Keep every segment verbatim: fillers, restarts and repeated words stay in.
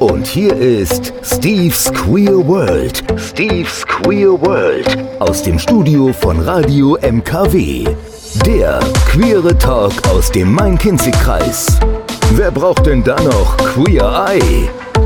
Und hier ist Steve's Queer World. Steve's Queer World. Aus dem Studio von Radio M K W. Der queere Talk aus dem Main-Kinzig-Kreis. Wer braucht denn da noch Queer Eye?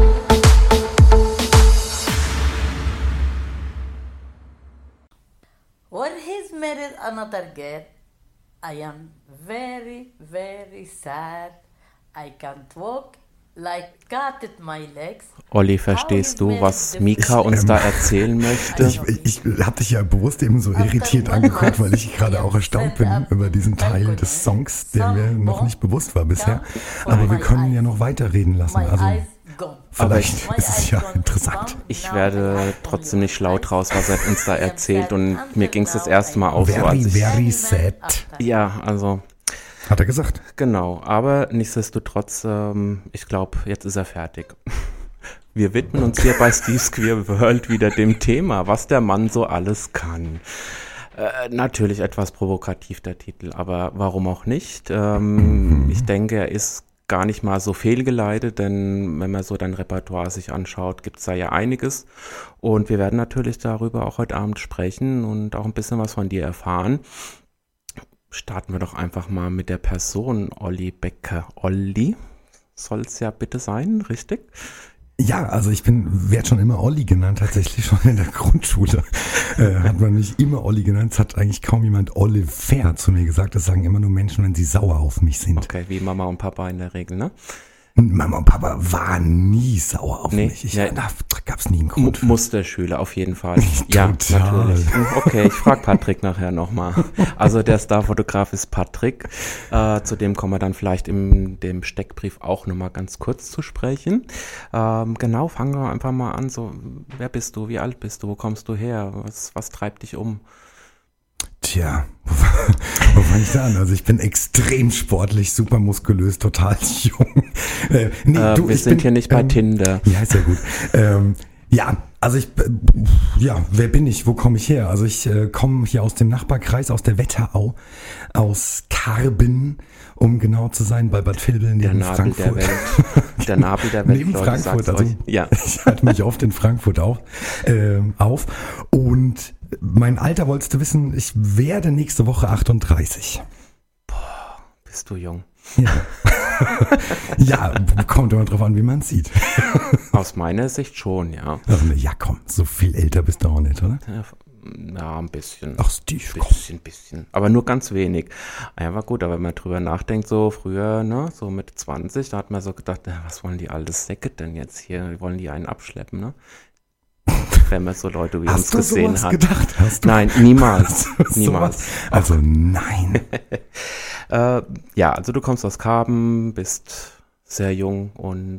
When he's married another girl, I am very, very sad. I can't walk. Like cat at my legs. Olli, verstehst du, was Mika uns da erzählen möchte? Ich, ich habe dich ja bewusst eben so irritiert angeguckt, weil ich gerade auch erstaunt bin über diesen Teil des Songs, der mir noch nicht bewusst war bisher. Aber wir können ja noch weiterreden lassen. Also vielleicht ist es ja interessant. Ich werde trotzdem nicht schlau draus, was er uns da erzählt. Und mir ging es das erste Mal auch so. Very, very sad. Ja, also... Hat er gesagt. Genau, aber nichtsdestotrotz, ähm, ich glaube, jetzt ist er fertig. Wir widmen uns hier bei Steve's Queer World wieder dem Thema, was der Mann so alles kann. Äh, natürlich etwas provokativ der Titel, aber warum auch nicht? Ähm, ich denke, er ist gar nicht mal so fehlgeleitet, denn wenn man so dein Repertoire sich anschaut, gibt es da ja einiges. Und wir werden natürlich darüber auch heute Abend sprechen und auch ein bisschen was von dir erfahren. Starten wir doch einfach mal mit der Person Olli Becker. Olli soll es ja bitte sein, richtig? Ja, also ich bin, werde schon immer Olli genannt, tatsächlich schon in der Grundschule. Äh, hat man mich immer Olli genannt. Es hat eigentlich kaum jemand Oliver zu mir gesagt. Das sagen immer nur Menschen, wenn sie sauer auf mich sind. Okay, wie Mama und Papa in der Regel, ne? Mama und Papa waren nie sauer auf nee, mich. Ich, ja, da gab es nie einen Grund. M- Musterschüler auf jeden Fall. Ja, Total. natürlich. Okay, ich frage Patrick nachher nochmal. Also der Starfotograf ist Patrick. Äh, zu dem kommen wir dann vielleicht in dem Steckbrief auch nochmal ganz kurz zu sprechen. Ähm, genau, fangen wir einfach mal an. So, wer bist du? Wie alt bist du? Wo kommst du her? Was, was treibt dich um? Tja, wo, wo fange ich da an? Also ich bin extrem sportlich, super muskulös, total jung. Äh, nee, äh, du, wir ich sind bin, hier nicht bei ähm, Tinder. Ja, ist ja gut. ähm, ja, also ich, äh, ja, wer bin ich? Wo komme ich her? Also ich äh, komme hier aus dem Nachbarkreis, aus der Wetterau, aus Karben, um genau zu sein, bei Bad Vilbel der neben Nabel Frankfurt. Der Welt. Der Nabel der Welt. Neben Leute, Frankfurt, also euch. Ja. Ich halte mich oft in Frankfurt auf, äh, auf und mein Alter wolltest du wissen, ich werde nächste Woche achtunddreißig. Boah, bist du jung. Ja, ja, kommt immer drauf an, wie man es sieht. Aus meiner Sicht schon, ja. Ach, ne, ja, komm, so viel älter bist du auch nicht, oder? Ja, ein bisschen. Ach, Steve, komm. Bisschen, bisschen. Aber nur ganz wenig. Ja, war gut, aber wenn man drüber nachdenkt, so früher, ne, so mit zwanzig, da hat man so gedacht, na, was wollen die alte Säcke denn jetzt hier? Wollen die einen abschleppen, ne? Wenn man so Leute wie Hast uns du gesehen sowas hat. Gedacht? Hast du? Nein, niemals. Hast du niemals. Sowas? Also nein. äh, ja, also du kommst aus Karben, bist sehr jung und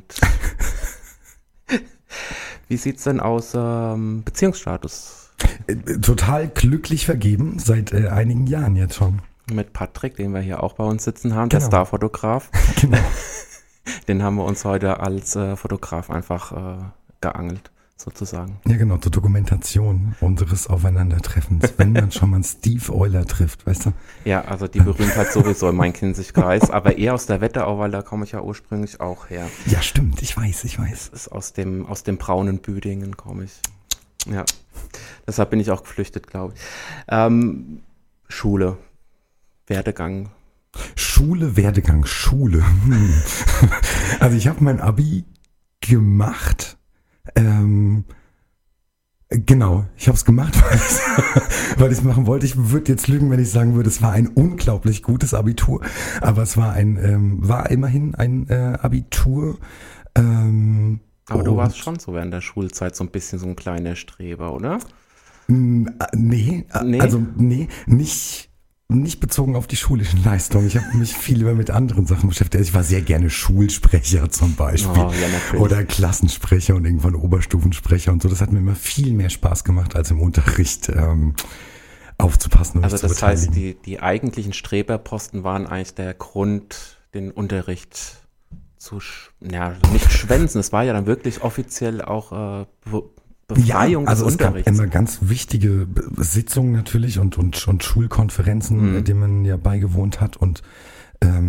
wie sieht's denn aus ähm, Beziehungsstatus? Total glücklich vergeben, seit äh, einigen Jahren jetzt schon. Mit Patrick, den wir hier auch bei uns sitzen haben, Genau. der Starfotograf. Genau. Den haben wir uns heute als äh, Fotograf einfach äh, geangelt, sozusagen. Ja, genau, zur Dokumentation unseres Aufeinandertreffens, wenn man schon mal einen Steve Euler trifft, weißt du? Ja, also die Berühmtheit sowieso in Main-Kinzig-Kreis, aber eher aus der Wetterau, weil da komme ich ja ursprünglich auch her. Ja, stimmt, ich weiß, ich weiß. Das ist aus dem, aus dem braunen Büdingen komme ich. Ja, deshalb bin ich auch geflüchtet, glaube ich. Ähm, Schule, Werdegang. Schule, Werdegang, Schule. Hm. Also ich habe mein Abi gemacht. Ähm, genau, ich habe es gemacht, weil ich es machen wollte. Ich würde jetzt lügen, wenn ich sagen würde, es war ein unglaublich gutes Abitur. Aber es war ein, ähm, war immerhin ein äh, Abitur. Ähm, Aber du warst schon so während der Schulzeit so ein bisschen so ein kleiner Streber, oder? Nee, Nee? also nee, nicht, nicht bezogen auf die schulischen Leistungen. Ich habe mich viel lieber mit anderen Sachen beschäftigt. Ich war sehr gerne Schulsprecher zum Beispiel. Oh, ja, natürlich. Oder Klassensprecher und irgendwann Oberstufensprecher und so. Das hat mir immer viel mehr Spaß gemacht, als im Unterricht ähm, aufzupassen und Also mich zu das heißt, beteiligen. die, die eigentlichen Streberposten waren eigentlich der Grund, den Unterricht zu, sch- ja, nicht schwänzen. Es war ja dann wirklich offiziell auch äh, Be- Befreiung ja, also des es gab Unterrichts. immer ganz wichtige B- Sitzungen natürlich und, und, und Schulkonferenzen, Mhm. denen man ja beigewohnt hat und ähm,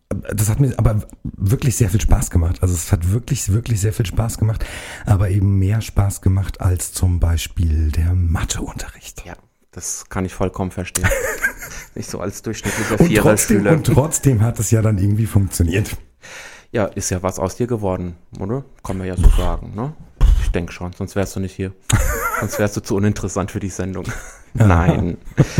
das hat mir aber wirklich sehr viel Spaß gemacht. Also es hat wirklich, wirklich sehr viel Spaß gemacht, aber eben mehr Spaß gemacht als zum Beispiel der Matheunterricht. Ja, das kann ich vollkommen verstehen. Nicht so als durchschnittlicher Und Viererschüler. trotzdem, und trotzdem hat es ja dann irgendwie funktioniert. Ja, ist ja was aus dir geworden, oder? Kann man ja so sagen, ne? Ich denke schon, sonst wärst du nicht hier. Sonst wärst du zu uninteressant für die Sendung. Nein.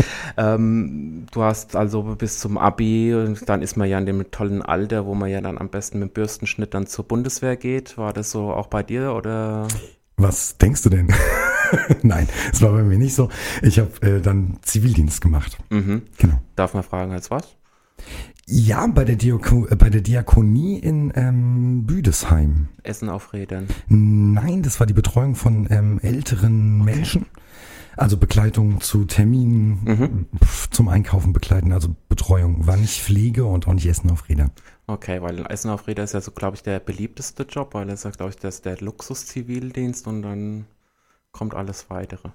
ähm, du hast also bis zum Abi, und dann ist man ja in dem tollen Alter, wo man ja dann am besten mit Bürstenschnitt dann zur Bundeswehr geht. War das so auch bei dir, oder? Was denkst du denn? Nein, es war bei mir nicht so. Ich habe äh, dann Zivildienst gemacht. Mhm. Genau. Darf man fragen, als was? Ja, bei der, Diako- äh, bei der Diakonie in ähm, Büdesheim. Essen auf Rädern. Nein, das war die Betreuung von ähm, älteren okay. Menschen. Also Begleitung zu Terminen, Mhm. pf, zum Einkaufen begleiten. Also Betreuung war nicht Pflege und auch nicht Essen auf Rädern. Okay, weil Essen auf Rädern ist ja so, glaube ich, der beliebteste Job, weil das ist ja, glaube ich, das ist der Luxus-Zivildienst und dann kommt alles Weitere.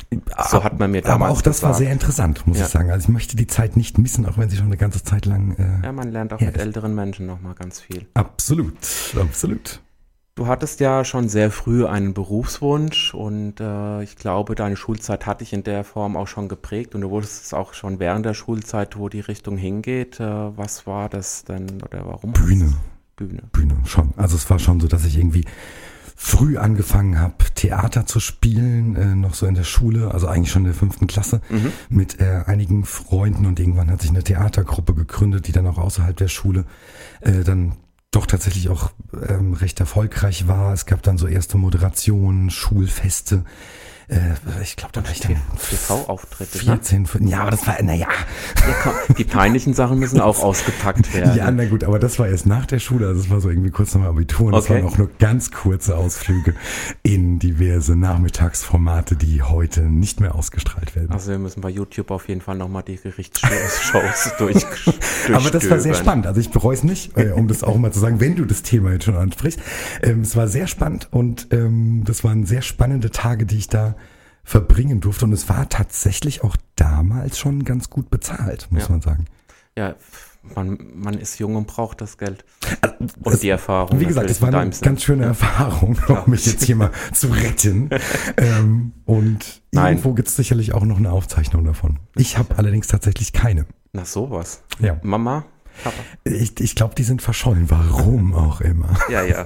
So hat man mir damals Aber auch das gesagt. war sehr interessant, muss Ja. ich sagen. Also ich möchte die Zeit nicht missen, auch wenn sie schon eine ganze Zeit lang... Äh, Ja, man lernt auch Ja, mit ist- älteren Menschen nochmal ganz viel. Absolut, absolut. Du hattest ja schon sehr früh einen Berufswunsch und äh, ich glaube, deine Schulzeit hat dich in der Form auch schon geprägt und du wusstest es auch schon während der Schulzeit, wo die Richtung hingeht. Äh, was war das denn oder warum? Bühne. Bühne. Bühne, schon. Also es war schon so, dass ich irgendwie früh angefangen habe, Theater zu spielen, äh, noch so in der Schule, also eigentlich schon in der fünften Klasse, Mhm. mit äh, einigen Freunden und irgendwann hat sich eine Theatergruppe gegründet, die dann auch außerhalb der Schule äh, dann doch tatsächlich auch ähm, recht erfolgreich war. Es gab dann so erste Moderationen, Schulfeste. Äh, ich glaube, da war ich dann T V-Auftritte. Ne? vierzehn, fünfzehn, ja, aber das war, naja. Ja, komm, die peinlichen Sachen müssen auch ausgepackt werden. Ja, na gut, aber das war erst nach der Schule, also das war so irgendwie kurz nach dem Abitur und das Okay. waren auch nur ganz kurze Ausflüge in diverse Nachmittagsformate, die heute nicht mehr ausgestrahlt werden. Also wir müssen bei YouTube auf jeden Fall nochmal die Gerichtsshows durch, durchstöbern. Aber das war sehr spannend, also ich bereue es nicht, äh, um das auch mal zu sagen, wenn du das Thema jetzt schon ansprichst. Ähm, es war sehr spannend und ähm, das waren sehr spannende Tage, die ich da verbringen durfte und es war tatsächlich auch damals schon ganz gut bezahlt, muss Ja. man sagen. Ja, man, man ist jung und braucht das Geld. Und Es- die Erfahrung. Wie gesagt, natürlich es war in eine deinem Sinn. ganz schöne Erfahrung, um mich jetzt hier mal zu retten. ähm, und Nein. irgendwo gibt es sicherlich auch noch eine Aufzeichnung davon. Ich habe allerdings tatsächlich keine. Na sowas. Ja. Mama, Papa. Ich, ich glaube, die sind verschollen. Warum auch immer. Ja, ja.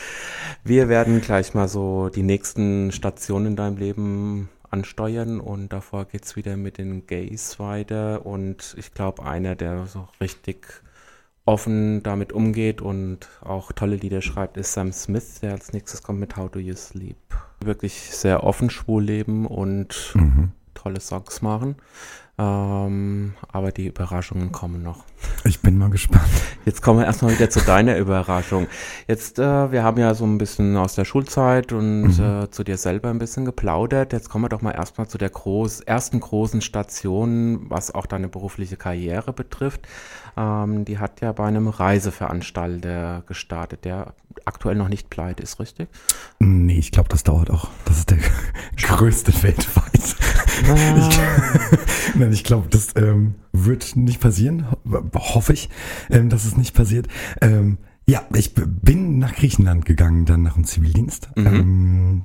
Wir werden gleich mal so die nächsten Stationen in deinem Leben ansteuern und davor geht's wieder mit den Gays weiter und ich glaube, einer, der so richtig offen damit umgeht und auch tolle Lieder schreibt, ist Sam Smith, der als nächstes kommt mit How Do You Sleep. Wirklich sehr offen schwul leben und Mhm. tolle Songs machen, ähm, aber die Überraschungen kommen noch. Ich bin mal gespannt. Jetzt kommen wir erstmal wieder zu deiner Überraschung. Jetzt, äh, wir haben ja so ein bisschen aus der Schulzeit und Mhm. äh, zu dir selber ein bisschen geplaudert. Jetzt kommen wir doch mal erstmal zu der groß, ersten großen Station, was auch deine berufliche Karriere betrifft. Ähm, die hat ja bei einem Reiseveranstalter gestartet, der aktuell noch nicht pleite ist, richtig? Nee, ich glaube, das dauert auch. Das ist der größte weltweit. Ich, Nein, ich glaube, das ähm, wird nicht passieren. Ho- hoffe ich, ähm, dass es nicht passiert. Ähm, ja, ich b- bin nach Griechenland gegangen, dann nach dem Zivildienst. Mhm. Ähm,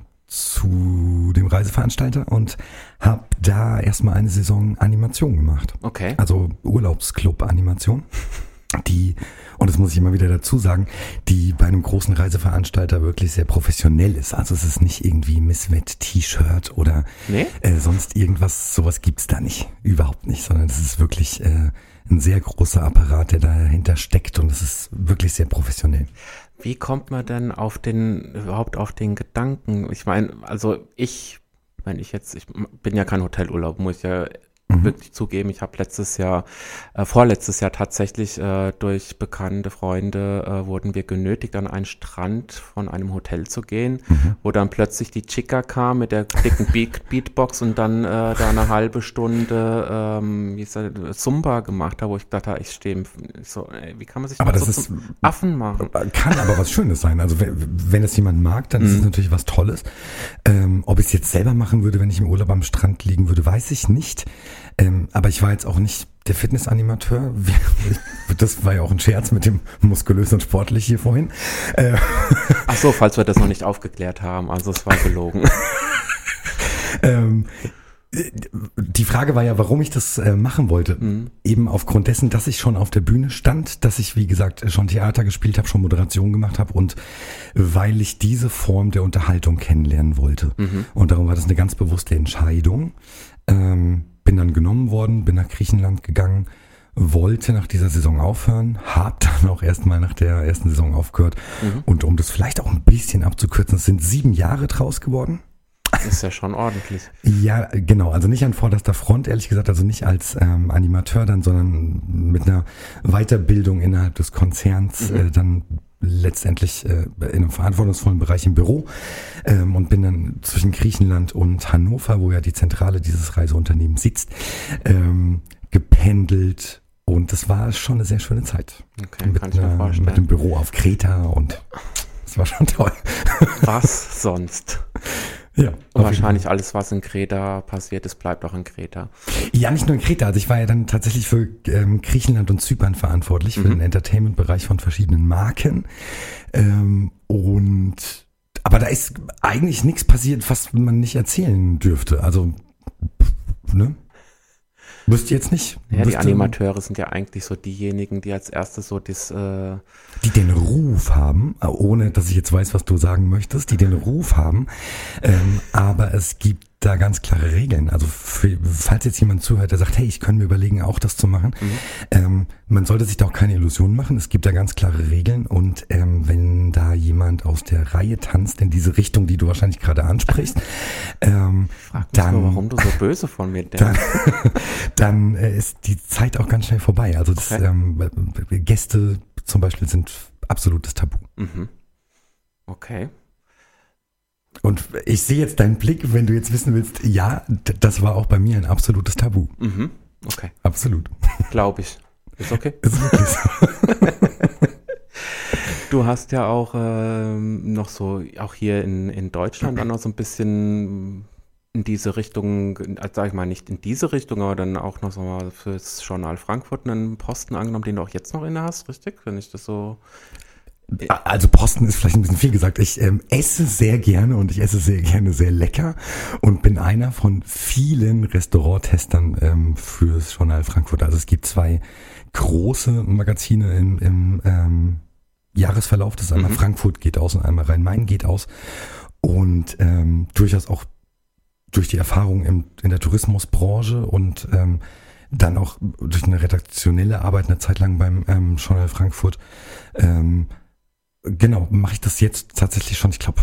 zu dem Reiseveranstalter und habe da erstmal eine Saison Animation gemacht. Okay. Also Urlaubsclub-Animation, die, und das muss ich immer wieder dazu sagen, die bei einem großen Reiseveranstalter wirklich sehr professionell ist. Also es ist nicht irgendwie Miss Wett T-Shirt oder Nee? äh, sonst irgendwas, sowas gibt's da nicht. Überhaupt nicht, sondern es ist wirklich äh, ein sehr großer Apparat, der dahinter steckt und es ist wirklich sehr professionell. Wie kommt man denn auf den, überhaupt auf den Gedanken? Ich meine, also ich, wenn ich jetzt, ich bin ja kein Hotelurlaub, muss ich ja Mhm. wirklich zugeben, ich habe letztes Jahr, äh, vorletztes Jahr tatsächlich äh, durch bekannte Freunde äh, wurden wir genötigt, an einen Strand von einem Hotel zu gehen, Mhm. wo dann plötzlich die Chica kam mit der dicken Beat Beatbox und dann äh, da eine halbe Stunde ähm, wie ist das, Zumba gemacht hat, wo ich dachte, ich stehe so, ey, wie kann man sich Aber das das so ist- zum Affen machen? Kann aber was Schönes sein. Also wenn, wenn es jemand mag, dann ist es Mhm. natürlich was Tolles. Ähm, ob ich es jetzt selber machen würde, wenn ich im Urlaub am Strand liegen würde, weiß ich nicht. Ähm, aber ich war jetzt auch nicht der Fitnessanimateur, das war ja auch ein Scherz mit dem muskulös und sportlich hier vorhin. Äh, Ach so, falls wir das noch nicht aufgeklärt haben, also es war gelogen. ähm, Die Frage war ja, warum ich das äh, machen wollte. Mhm. Eben aufgrund dessen, dass ich schon auf der Bühne stand, dass ich, wie gesagt, schon Theater gespielt habe, schon Moderation gemacht habe und weil ich diese Form der Unterhaltung kennenlernen wollte. Mhm. Und darum war das eine ganz bewusste Entscheidung. Ähm, bin dann genommen worden, bin nach Griechenland gegangen, wollte nach dieser Saison aufhören, habe dann auch erstmal nach der ersten Saison aufgehört. Mhm. Und um das vielleicht auch ein bisschen abzukürzen, es sind sieben Jahre draus geworden. Das ist ja schon ordentlich. Ja, genau. Also nicht an vorderster Front, ehrlich gesagt, also nicht als ähm, Animateur dann, sondern mit einer Weiterbildung innerhalb des Konzerns, mhm. äh, dann letztendlich äh, in einem verantwortungsvollen Bereich im Büro ähm, und bin dann zwischen Griechenland und Hannover, wo ja die Zentrale dieses Reiseunternehmens sitzt, ähm, gependelt. Und das war schon eine sehr schöne Zeit. Okay, mit, kann ich mir vorstellen. Mit dem Büro auf Kreta und das war schon toll. Was sonst? Ja, und wahrscheinlich alles, was in Kreta passiert ist, bleibt auch in Kreta. Ja, nicht nur in Kreta. Also ich war ja dann tatsächlich für ähm, Griechenland und Zypern verantwortlich, mhm. für den Entertainment-Bereich von verschiedenen Marken. Ähm, und aber da ist eigentlich nichts passiert, was man nicht erzählen dürfte. Also, ne? Wüsste jetzt nicht. Ja, die Animateure sind ja eigentlich so diejenigen, die als erstes so das... Äh die den Ruf haben, ohne dass ich jetzt weiß, was du sagen möchtest, die den Ruf haben, ähm, aber es gibt da ganz klare Regeln. Also für, falls jetzt jemand zuhört, der sagt, hey, ich könnte mir überlegen, auch das zu machen, mhm. ähm, man sollte sich da auch keine Illusionen machen. Es gibt da ganz klare Regeln und ähm, wenn da jemand aus der Reihe tanzt in diese Richtung, die du wahrscheinlich gerade ansprichst, ähm, Frag mich dann, nur, warum du so böse von mir denkst. Dann, dann äh, ist die Zeit auch ganz schnell vorbei. Also das, Okay. ähm, Gäste zum Beispiel sind absolutes Tabu. Mhm. Okay. Und ich sehe jetzt deinen Blick, wenn du jetzt wissen willst, ja, d- das war auch bei mir ein absolutes Tabu. Mhm. Okay. Absolut. Glaube ich. Ist okay. Ist wirklich so. Du hast ja auch ähm, noch so, auch hier in, in Deutschland dann noch so ein bisschen in diese Richtung, also sag ich mal nicht in diese Richtung, aber dann auch noch so mal fürs Journal Frankfurt einen Posten angenommen, den du auch jetzt noch inne hast, richtig? Wenn ich das so... Also Posten ist vielleicht ein bisschen viel gesagt. Ich ähm, esse sehr gerne und ich esse sehr gerne sehr lecker und bin einer von vielen Restauranttestern ähm, fürs Journal Frankfurt. Also es gibt zwei große Magazine im, im ähm, Jahresverlauf. Das ist einmal Mhm. Frankfurt geht aus und einmal Rhein-Main geht aus. Und ähm, durchaus auch durch die Erfahrung im, in der Tourismusbranche und ähm, dann auch durch eine redaktionelle Arbeit eine Zeit lang beim ähm, Journal Frankfurt ähm, genau, mache ich das jetzt tatsächlich schon, ich glaube,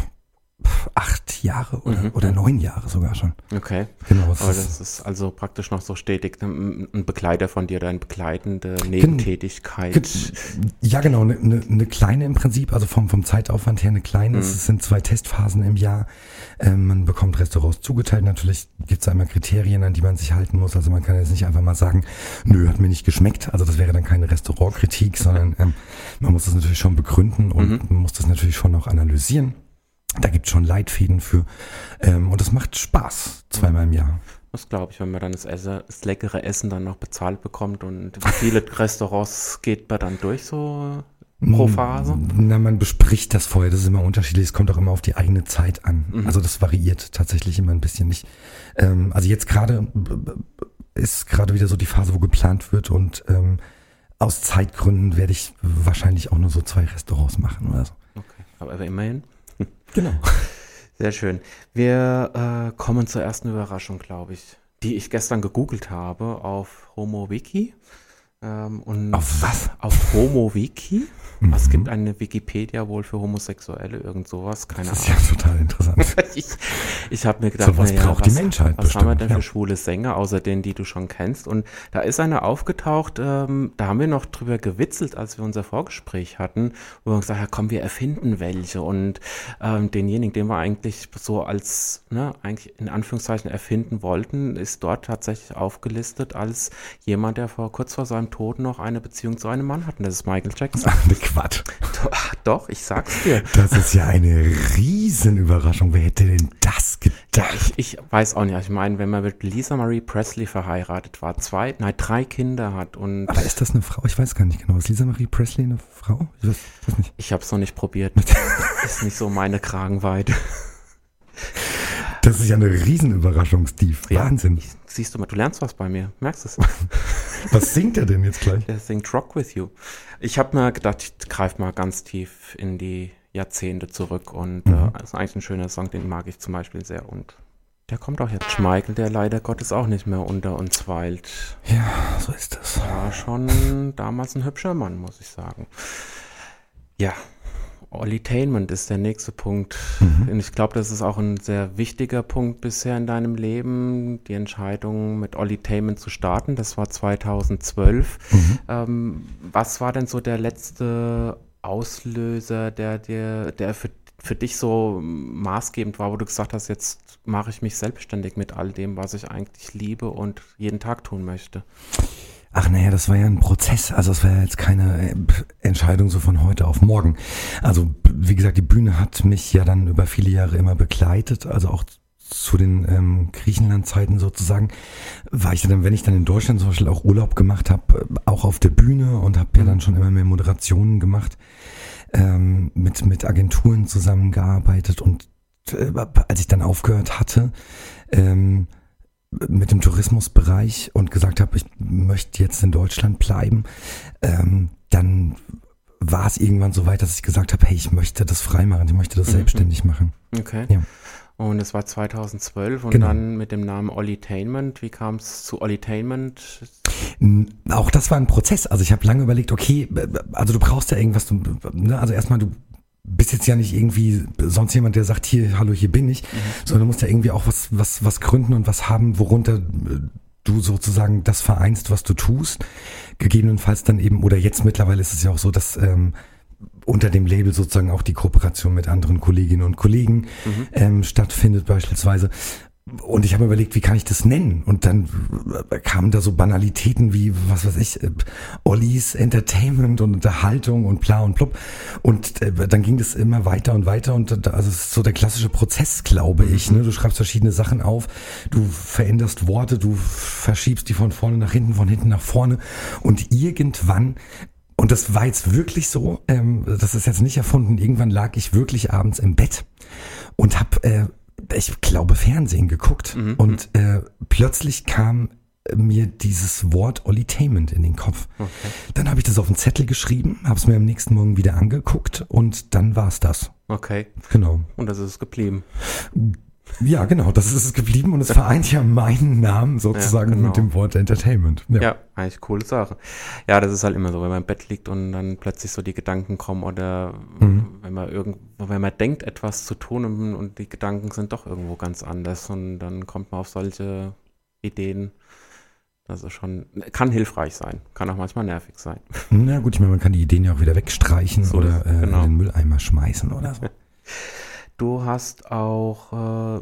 acht Jahre oder, Mhm. oder neun Jahre sogar schon. Okay. Genau, es Aber ist, das ist also praktisch noch so stetig ein ein Begleiter von dir, oder eine begleitende Nebentätigkeit. Gen- ja, genau, eine ne, ne kleine im Prinzip, also vom, vom Zeitaufwand her eine kleine. Mhm. Es sind zwei Testphasen im Jahr. Ähm, man bekommt Restaurants zugeteilt. Natürlich gibt es einmal Kriterien, an die man sich halten muss. Also man kann jetzt nicht einfach mal sagen, nö, hat mir nicht geschmeckt. Also das wäre dann keine Restaurantkritik, sondern ähm, man muss das natürlich schon begründen und Mhm. man muss das natürlich schon auch analysieren. Da gibt es schon Leitfäden für. Ähm, und das macht Spaß, zweimal im Jahr. Das glaube ich, wenn man dann das, Essen, das leckere Essen dann noch bezahlt bekommt. Und wie viele Restaurants geht man dann durch so pro Phase? Na, man bespricht das vorher, das ist immer unterschiedlich, es kommt auch immer auf die eigene Zeit an. Mhm. Also das variiert tatsächlich immer ein bisschen nicht. Ähm, also jetzt gerade b- b- ist gerade wieder so die Phase, wo geplant wird und ähm, aus Zeitgründen werde ich wahrscheinlich auch nur so zwei Restaurants machen oder so. Okay, aber, aber immerhin. Genau. Sehr schön. Wir äh, kommen zur ersten Überraschung, glaube ich, die ich gestern gegoogelt habe auf HomoWiki. Ähm, und Auf was? Auf HomoWiki. Mhm. Es gibt eine Wikipedia wohl für Homosexuelle, irgend sowas, keine Das ist Ahnung. ja total interessant. Ich, ich habe mir gedacht, Sowas na ja, braucht die was, Menschheit was haben wir bestimmt, denn für ja. schwule Sänger, außer denen, die du schon kennst? Und da ist einer aufgetaucht, ähm, da haben wir noch drüber gewitzelt, als wir unser Vorgespräch hatten, wo wir gesagt haben, ja, komm, wir erfinden welche. Und ähm, denjenigen, den wir eigentlich so als, ne, eigentlich in Anführungszeichen erfinden wollten, ist dort tatsächlich aufgelistet als jemand, der vor kurz vor seinem seinem Tod noch eine Beziehung zu einem Mann hat. Und das ist Michael Jackson. Ach, ne Quatsch. Ach, doch, ich sag's dir. Das ist ja eine Riesenüberraschung. Wer hätte denn das gedacht? Ich, ich weiß auch nicht. Ich meine, wenn man mit Lisa Marie Presley verheiratet war, zwei, nein, drei Kinder hat und... Aber ist das eine Frau? Ich weiß gar nicht genau. Ist Lisa Marie Presley eine Frau? Ich weiß, weiß nicht. Ich habe es noch nicht probiert. Ist nicht so meine Kragenweite. Das ist ja eine Riesenüberraschung, Steve. Ja, Wahnsinn. Ich, siehst du mal, du lernst was bei mir. Merkst du es? Was singt er denn jetzt gleich? Der singt Rock With You. Ich habe mir gedacht, ich greife mal ganz tief in die Jahrzehnte zurück und mhm. äh, das ist eigentlich ein schöner Song, den mag ich zum Beispiel sehr. Und der kommt auch jetzt. Schmeichel, der leider Gottes auch nicht mehr unter uns weilt. Ja, so ist das. War schon damals ein hübscher Mann, muss ich sagen. Ja. Ollitainment ist der nächste Punkt. Mhm. Und ich glaube, das ist auch ein sehr wichtiger Punkt bisher in deinem Leben, die Entscheidung mit Ollitainment zu starten. Das war zweitausendzwölf. Mhm. Ähm, was war denn so der letzte Auslöser, der dir, der für, für dich so maßgebend war, wo du gesagt hast, jetzt mache ich mich selbstständig mit all dem, was ich eigentlich liebe und jeden Tag tun möchte? Ach naja, das war ja ein Prozess, also es war ja jetzt keine Entscheidung so von heute auf morgen. Also wie gesagt, die Bühne hat mich ja dann über viele Jahre immer begleitet, also auch zu den ähm, Griechenland-Zeiten sozusagen, war ich dann, wenn ich dann in Deutschland zum Beispiel auch Urlaub gemacht habe, auch auf der Bühne und habe ja dann schon immer mehr Moderationen gemacht, ähm, mit, mit Agenturen zusammengearbeitet und äh, als ich dann aufgehört hatte, ähm, mit dem Tourismusbereich und gesagt habe, ich möchte jetzt in Deutschland bleiben, ähm, dann war es irgendwann so weit, dass ich gesagt habe, hey, ich möchte das freimachen, ich möchte das mhm. selbstständig machen. Okay. Ja. Und es war zweitausendzwölf und genau. dann mit dem Namen Ollitainment. Wie kam es zu Ollitainment? Auch das war ein Prozess. Also ich habe lange überlegt, okay, also du brauchst ja irgendwas, du, ne, also erstmal du bist jetzt ja nicht irgendwie sonst jemand, der sagt, hier, hallo, hier bin ich, mhm. sondern du musst ja irgendwie auch was, was, was gründen und was haben, worunter du sozusagen das vereinst, was du tust. Gegebenenfalls dann eben, oder jetzt mittlerweile ist es ja auch so, dass ähm, unter dem Label sozusagen auch die Kooperation mit anderen Kolleginnen und Kollegen mhm. ähm, stattfindet beispielsweise. Und ich habe mir überlegt, wie kann ich das nennen? Und dann kamen da so Banalitäten wie, was weiß ich, Ollis Entertainment und Unterhaltung und bla und blub. Und äh, dann ging das immer weiter und weiter. Und äh, also es ist so der klassische Prozess, glaube ich. Ne? Du schreibst verschiedene Sachen auf, du veränderst Worte, du verschiebst die von vorne nach hinten, von hinten nach vorne. Und irgendwann, und das war jetzt wirklich so, ähm, das ist jetzt nicht erfunden, irgendwann lag ich wirklich abends im Bett und habe äh, ich glaube, Fernsehen geguckt mhm. und äh, plötzlich kam mir dieses Wort Ollitainment in den Kopf. Okay. Dann habe ich das auf einen Zettel geschrieben, habe es mir am nächsten Morgen wieder angeguckt und dann war es das. Okay. Genau. Und das ist es geblieben. Ja, genau, das ist es geblieben und es vereint ja meinen Namen sozusagen ja, genau. mit dem Wort Entertainment. Ja. ja, eigentlich coole Sache. Ja, das ist halt immer so, wenn man im Bett liegt und dann plötzlich so die Gedanken kommen oder mhm. wenn man irgendwo, wenn man denkt, etwas zu tun und, und die Gedanken sind doch irgendwo ganz anders und dann kommt man auf solche Ideen. Das ist schon, kann hilfreich sein, kann auch manchmal nervig sein. Na gut, ich meine, man kann die Ideen ja auch wieder wegstreichen so oder äh, genau. in den Mülleimer schmeißen oder so. Du hast auch äh,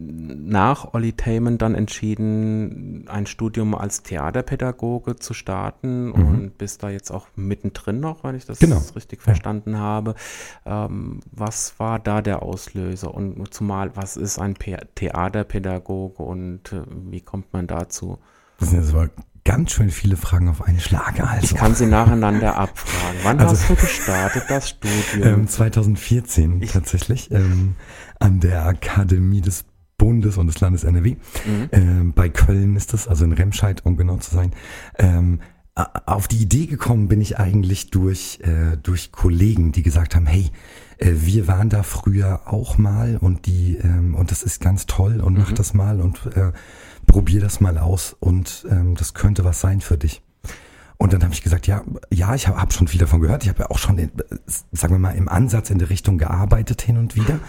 nach Ollitainment dann entschieden, ein Studium als Theaterpädagoge zu starten mhm. und bist da jetzt auch mittendrin noch, wenn ich das genau. richtig verstanden ja. habe. Ähm, was war da der Auslöser und zumal, was ist ein P- Theaterpädagoge und äh, wie kommt man dazu? Das sind jetzt aber ganz schön viele Fragen auf einen Schlag. Also. Ich kann sie nacheinander abfragen. Wann also, hast du gestartet, das Studium? Ähm, zwanzig vierzehn ich, tatsächlich, ähm, an der Akademie des Bundes und des Landes N R W. Mhm. Ähm, bei Köln ist das, also in Remscheid, um genau zu sein. Ähm, auf die Idee gekommen bin ich eigentlich durch, äh, durch Kollegen, die gesagt haben, hey, äh, wir waren da früher auch mal und die ähm, und das ist ganz toll und mhm. mach das mal und äh, probier das mal aus und ähm, das könnte was sein für dich. Und dann habe ich gesagt, ja, ja, ich habe hab schon viel davon gehört. Ich habe ja auch schon, in, sagen wir mal, im Ansatz in der Richtung gearbeitet hin und wieder.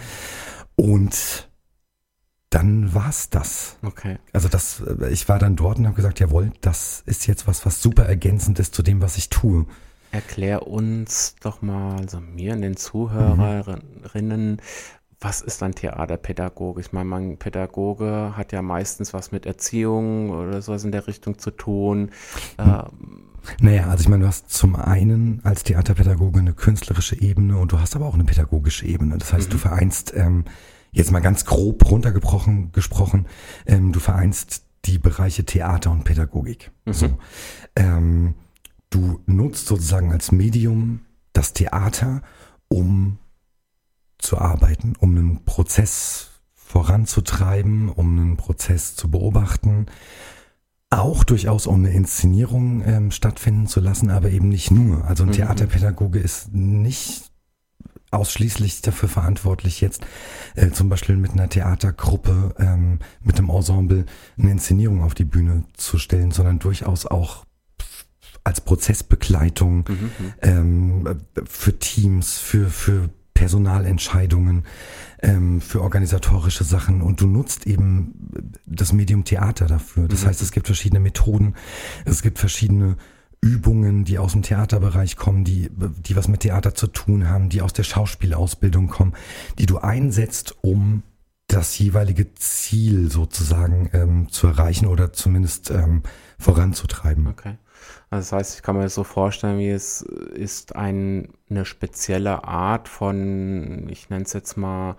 Und dann war's das. Okay. Also das, ich war dann dort und habe gesagt, jawohl, das ist jetzt was, was super ergänzend ist zu dem, was ich tue. Erklär uns doch mal, also mir und den Zuhörerinnen, mhm. was ist ein Theaterpädagoge? Ich meine, ein Pädagoge hat ja meistens was mit Erziehung oder sowas in der Richtung zu tun. Äh, Naja, also ich meine, du hast zum einen als Theaterpädagoge eine künstlerische Ebene und du hast aber auch eine pädagogische Ebene. Das heißt, mhm. du vereinst, ähm, jetzt mal ganz grob runtergebrochen gesprochen, ähm, du vereinst die Bereiche Theater und Pädagogik. Mhm. So, ähm, du nutzt sozusagen als Medium das Theater, um zu arbeiten, um einen Prozess voranzutreiben, um einen Prozess zu beobachten, auch durchaus um eine Inszenierung ähm, stattfinden zu lassen, aber eben nicht nur. Also ein mhm. Theaterpädagoge ist nicht ausschließlich dafür verantwortlich, jetzt äh, zum Beispiel mit einer Theatergruppe, ähm, mit einem Ensemble eine Inszenierung auf die Bühne zu stellen, sondern durchaus auch als Prozessbegleitung mhm. ähm, für Teams, für, für Personalentscheidungen, ähm, für organisatorische Sachen, und du nutzt eben das Medium Theater dafür. Das mhm. heißt, es gibt verschiedene Methoden, es gibt verschiedene Übungen, die aus dem Theaterbereich kommen, die, die was mit Theater zu tun haben, die aus der Schauspielausbildung kommen, die du einsetzt, um das jeweilige Ziel sozusagen ähm, zu erreichen oder zumindest ähm, voranzutreiben. Okay. Also das heißt, ich kann mir das so vorstellen, wie es ist ein, eine spezielle Art von, ich nenne es jetzt mal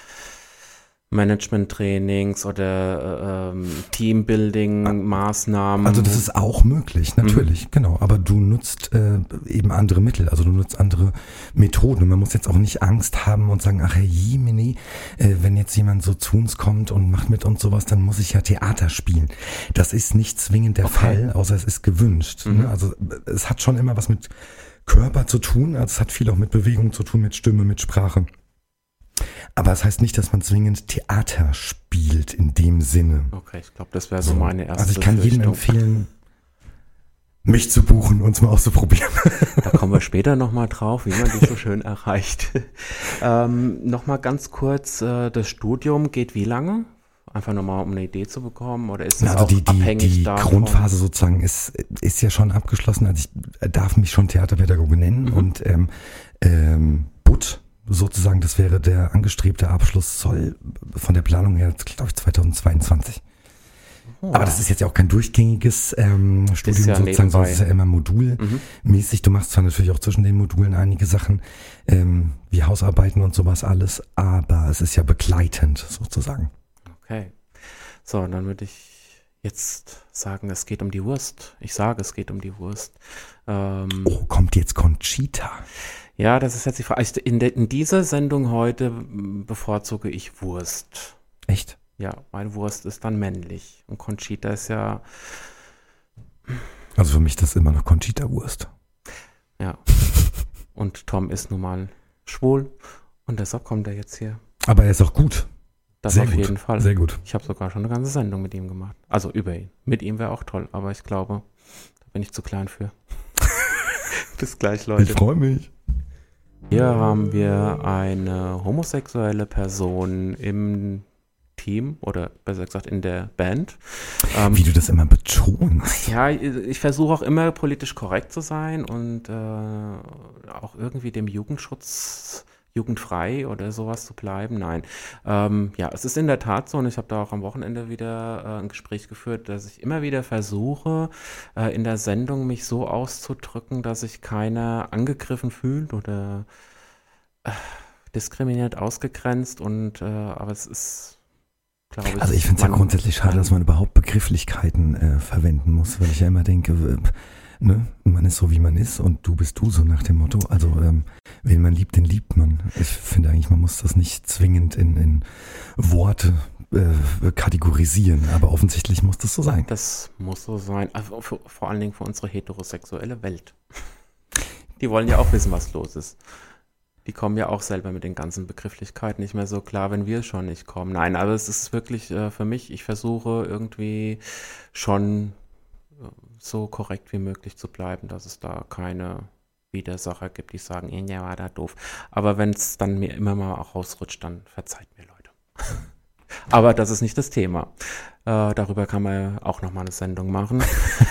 Management-Trainings oder ähm, Teambuilding-Maßnahmen. Also das ist auch möglich, natürlich, mhm. genau. Aber du nutzt äh, eben andere Mittel, also du nutzt andere Methoden. Und man muss jetzt auch nicht Angst haben und sagen, ach Herr Jemini, äh, wenn jetzt jemand so zu uns kommt und macht mit uns sowas, dann muss ich ja Theater spielen. Das ist nicht zwingend der okay. Fall, außer es ist gewünscht. Mhm. Ne? Also es hat schon immer was mit Körper zu tun, also es hat viel auch mit Bewegung zu tun, mit Stimme, mit Sprache. Aber es heißt nicht, dass man zwingend Theater spielt in dem Sinne. Okay, ich glaube, das wäre so meine erste Also ich kann jedem empfehlen, mich zu buchen und es mal auszuprobieren. Da kommen wir später nochmal drauf, wie man die so schön erreicht. ähm, nochmal ganz kurz, äh, das Studium geht wie lange? Einfach nochmal, um eine Idee zu bekommen, oder ist es also auch die, die, abhängig die davon? Die Grundphase sozusagen ist, ist ja schon abgeschlossen. Also ich darf mich schon Theaterpädagoge nennen mhm. und ähm, ähm, B U T sozusagen, das wäre der angestrebte Abschluss, soll von der Planung her, glaube ich, zweitausendzweiundzwanzig. Oh. Aber das ist jetzt ja auch kein durchgängiges ähm, Studium ja sozusagen, sondern es ist ja immer modulmäßig. Mhm. Du machst zwar natürlich auch zwischen den Modulen einige Sachen, ähm, wie Hausarbeiten und sowas alles, aber es ist ja begleitend sozusagen. Okay. So, dann würde ich jetzt sagen, es geht um die Wurst. Ich sage, es geht um die Wurst. Ähm, oh, kommt jetzt Conchita? Ja, das ist jetzt die Frage. In, de, in dieser Sendung heute bevorzuge ich Wurst. Echt? Ja, meine Wurst ist dann männlich. Und Conchita ist ja... Also für mich das ist immer noch Conchita-Wurst. Ja. Und Tom ist nun mal schwul. Und deshalb kommt er jetzt hier. Aber er ist auch gut. Das Sehr auf gut. jeden Fall. Sehr gut. Ich habe sogar schon eine ganze Sendung mit ihm gemacht. Also über ihn. Mit ihm wäre auch toll. Aber ich glaube, da bin ich zu klein für. Bis gleich, Leute. Ich freue mich. Hier haben wir eine homosexuelle Person im Team oder besser gesagt in der Band. Ähm, Wie du das immer betonst. Ja, ich versuche auch immer politisch korrekt zu sein und äh, auch irgendwie dem Jugendschutz, jugendfrei oder sowas zu bleiben. Nein. Ähm, ja, es ist in der Tat so, und ich habe da auch am Wochenende wieder äh, ein Gespräch geführt, dass ich immer wieder versuche, äh, in der Sendung mich so auszudrücken, dass sich keiner angegriffen fühlt oder äh, diskriminiert, ausgegrenzt. Und äh, aber es ist, glaube ich... Also ich finde es ja grundsätzlich schade, dass man überhaupt Begrifflichkeiten äh, verwenden muss, weil ich ja immer denke... Äh, Ne? Man ist so, wie man ist, und du bist du, so nach dem Motto. Also ähm, wen man liebt, den liebt man. Ich finde eigentlich, man muss das nicht zwingend in, in Worte äh, kategorisieren, aber offensichtlich muss das so sein. Das muss so sein, also für, vor allen Dingen für unsere heterosexuelle Welt. Die wollen ja auch wissen, was los ist. Die kommen ja auch selber mit den ganzen Begrifflichkeiten nicht mehr so klar, wenn wir schon nicht kommen. Nein, aber es ist wirklich äh, für mich, ich versuche irgendwie schon so korrekt wie möglich zu bleiben, dass es da keine Widersacher gibt, die sagen, ja, war da doof. Aber wenn es dann mir immer mal auch rausrutscht, dann verzeiht mir, Leute. Aber das ist nicht das Thema. Äh, darüber kann man auch nochmal eine Sendung machen.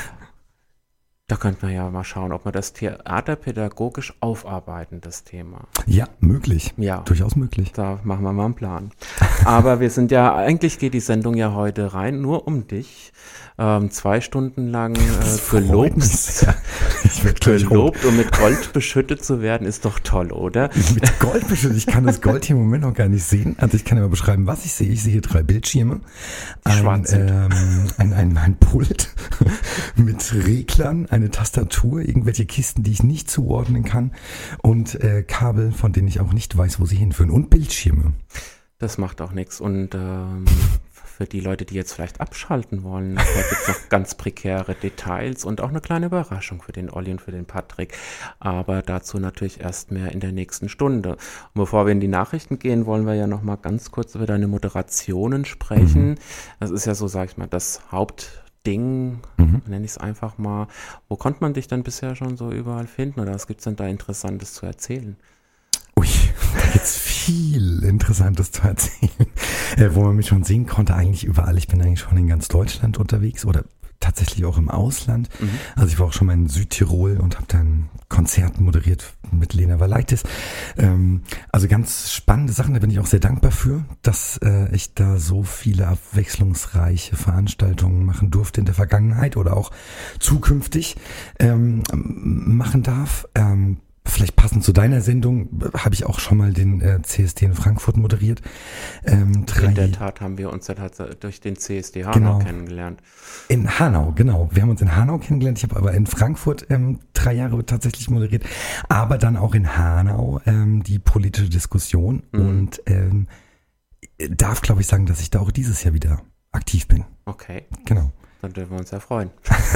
Da könnte man ja mal schauen, ob wir das theaterpädagogisch aufarbeiten, das Thema. Ja, möglich. Ja. Durchaus möglich. Da machen wir mal einen Plan. Aber wir sind ja, eigentlich geht die Sendung ja heute rein, nur um dich. Ähm, zwei Stunden lang äh, gelobst, Ich werde gleich Gelobt, um mit Gold beschüttet zu werden, ist doch toll, oder? Mit Gold beschüttet. Ich kann das Gold hier im Moment noch gar nicht sehen. Also ich kann aber beschreiben, was ich sehe. Ich sehe hier drei Bildschirme. Ein, ähm, ein, ein, ein Pult mit Reglern, eine Tastatur, irgendwelche Kisten, die ich nicht zuordnen kann und äh, Kabel, von denen ich auch nicht weiß, wo sie hinführen, und Bildschirme. Das macht auch nichts. Und ähm, für die Leute, die jetzt vielleicht abschalten wollen, da gibt es noch ganz prekäre Details und auch eine kleine Überraschung für den Olli und für den Patrick. Aber dazu natürlich erst mehr in der nächsten Stunde. Und bevor wir in die Nachrichten gehen, wollen wir ja noch mal ganz kurz über deine Moderationen sprechen. Mhm. Das ist ja so, sag ich mal, das Hauptding, mhm. nenne ich es einfach mal. Wo konnte man dich denn bisher schon so überall finden? Oder was gibt es denn da Interessantes zu erzählen? Ui, da gibt's viel Interessantes zu erzählen. Äh, wo man mich schon sehen konnte, eigentlich überall. Ich bin eigentlich schon in ganz Deutschland unterwegs oder tatsächlich auch im Ausland. Mhm. Also ich war auch schon mal in Südtirol und habe dann Konzert moderiert mit Lena Valaitis. Ähm, also ganz spannende Sachen, da bin ich auch sehr dankbar für, dass äh, ich da so viele abwechslungsreiche Veranstaltungen machen durfte in der Vergangenheit oder auch zukünftig ähm, machen darf. Ähm, Vielleicht passend zu deiner Sendung, habe ich auch schon mal den äh, C S D in Frankfurt moderiert. Ähm, drei, in der Tat haben wir uns ja durch den C S D Hanau genau, kennengelernt. In Hanau, genau. Wir haben uns in Hanau kennengelernt. Ich habe aber in Frankfurt ähm, drei Jahre tatsächlich moderiert, aber dann auch in Hanau ähm, die politische Diskussion mhm. und ähm, darf, glaube ich, sagen, dass ich da auch dieses Jahr wieder aktiv bin. Okay. Genau. Dann dürfen wir uns ja freuen.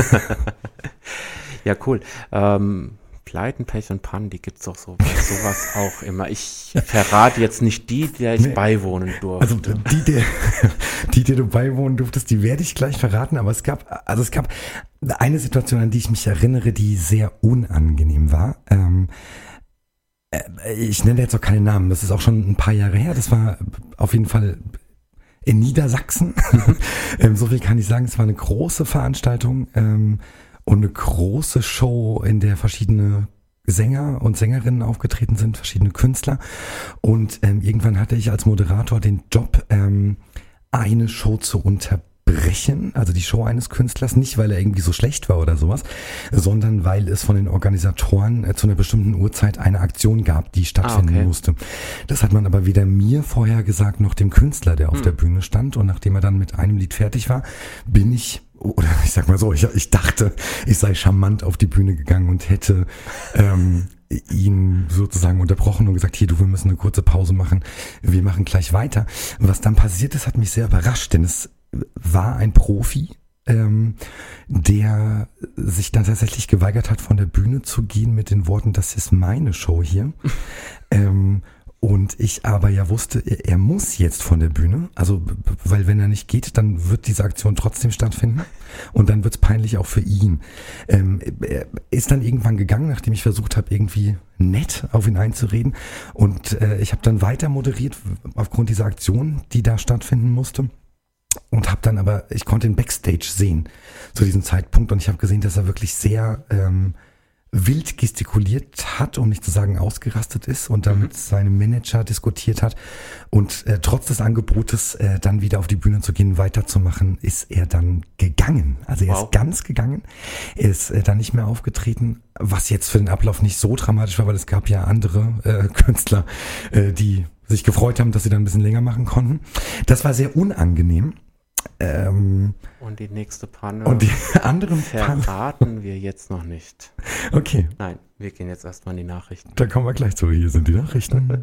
Ja, cool. Ähm, Pleiten, Pech und Pannen, die gibt's doch so, sowas auch immer. Ich verrate jetzt nicht die, der ich nee. beiwohnen durfte. Also die, der, die, der du beiwohnen durftest, die werde ich gleich verraten, aber es gab, also es gab eine Situation, an die ich mich erinnere, die sehr unangenehm war. Ähm, ich nenne jetzt auch keine Namen, das ist auch schon ein paar Jahre her, das war auf jeden Fall in Niedersachsen. ähm, so viel kann ich sagen, es war eine große Veranstaltung, ähm, und eine große Show, in der verschiedene Sänger und Sängerinnen aufgetreten sind, verschiedene Künstler. Und ähm, irgendwann hatte ich als Moderator den Job, ähm, eine Show zu unterbrechen, also die Show eines Künstlers, nicht weil er irgendwie so schlecht war oder sowas, sondern weil es von den Organisatoren äh, zu einer bestimmten Uhrzeit eine Aktion gab, die stattfinden ah, okay. musste. Das hat man aber weder mir vorher gesagt, noch dem Künstler, der auf hm. der Bühne stand. Und nachdem er dann mit einem Lied fertig war, bin ich oder ich sag mal so, ich, ich dachte, ich sei charmant auf die Bühne gegangen und hätte ähm, ihn sozusagen unterbrochen und gesagt, hier, du, wir müssen eine kurze Pause machen, wir machen gleich weiter. Was dann passiert ist, hat mich sehr überrascht, denn es war ein Profi, ähm, der sich dann tatsächlich geweigert hat, von der Bühne zu gehen mit den Worten, das ist meine Show hier. ähm, Und ich aber ja wusste, er, er muss jetzt von der Bühne, also weil wenn er nicht geht, dann wird diese Aktion trotzdem stattfinden und dann wird es peinlich auch für ihn. Ähm, er ist dann irgendwann gegangen, nachdem ich versucht habe, irgendwie nett auf ihn einzureden, und äh, ich habe dann weiter moderiert aufgrund dieser Aktion, die da stattfinden musste, und habe dann aber, ich konnte ihn Backstage sehen zu diesem Zeitpunkt, und ich habe gesehen, dass er wirklich sehr ähm, wild gestikuliert hat, um nicht zu sagen ausgerastet ist, und dann mit mhm. seinem Manager diskutiert hat, und äh, trotz des Angebotes äh, dann wieder auf die Bühne zu gehen, weiterzumachen, ist er dann gegangen. Also er wow. ist ganz gegangen, er ist äh, dann nicht mehr aufgetreten, was jetzt für den Ablauf nicht so dramatisch war, weil es gab ja andere äh, Künstler, äh, die sich gefreut haben, dass sie dann ein bisschen länger machen konnten. Das war sehr unangenehm. Ähm, und die nächste Panne und die anderen verraten Panne. wir jetzt noch nicht. Okay. Nein, wir gehen jetzt erstmal in die Nachrichten. Da kommen wir gleich zu. Hier sind die Nachrichten.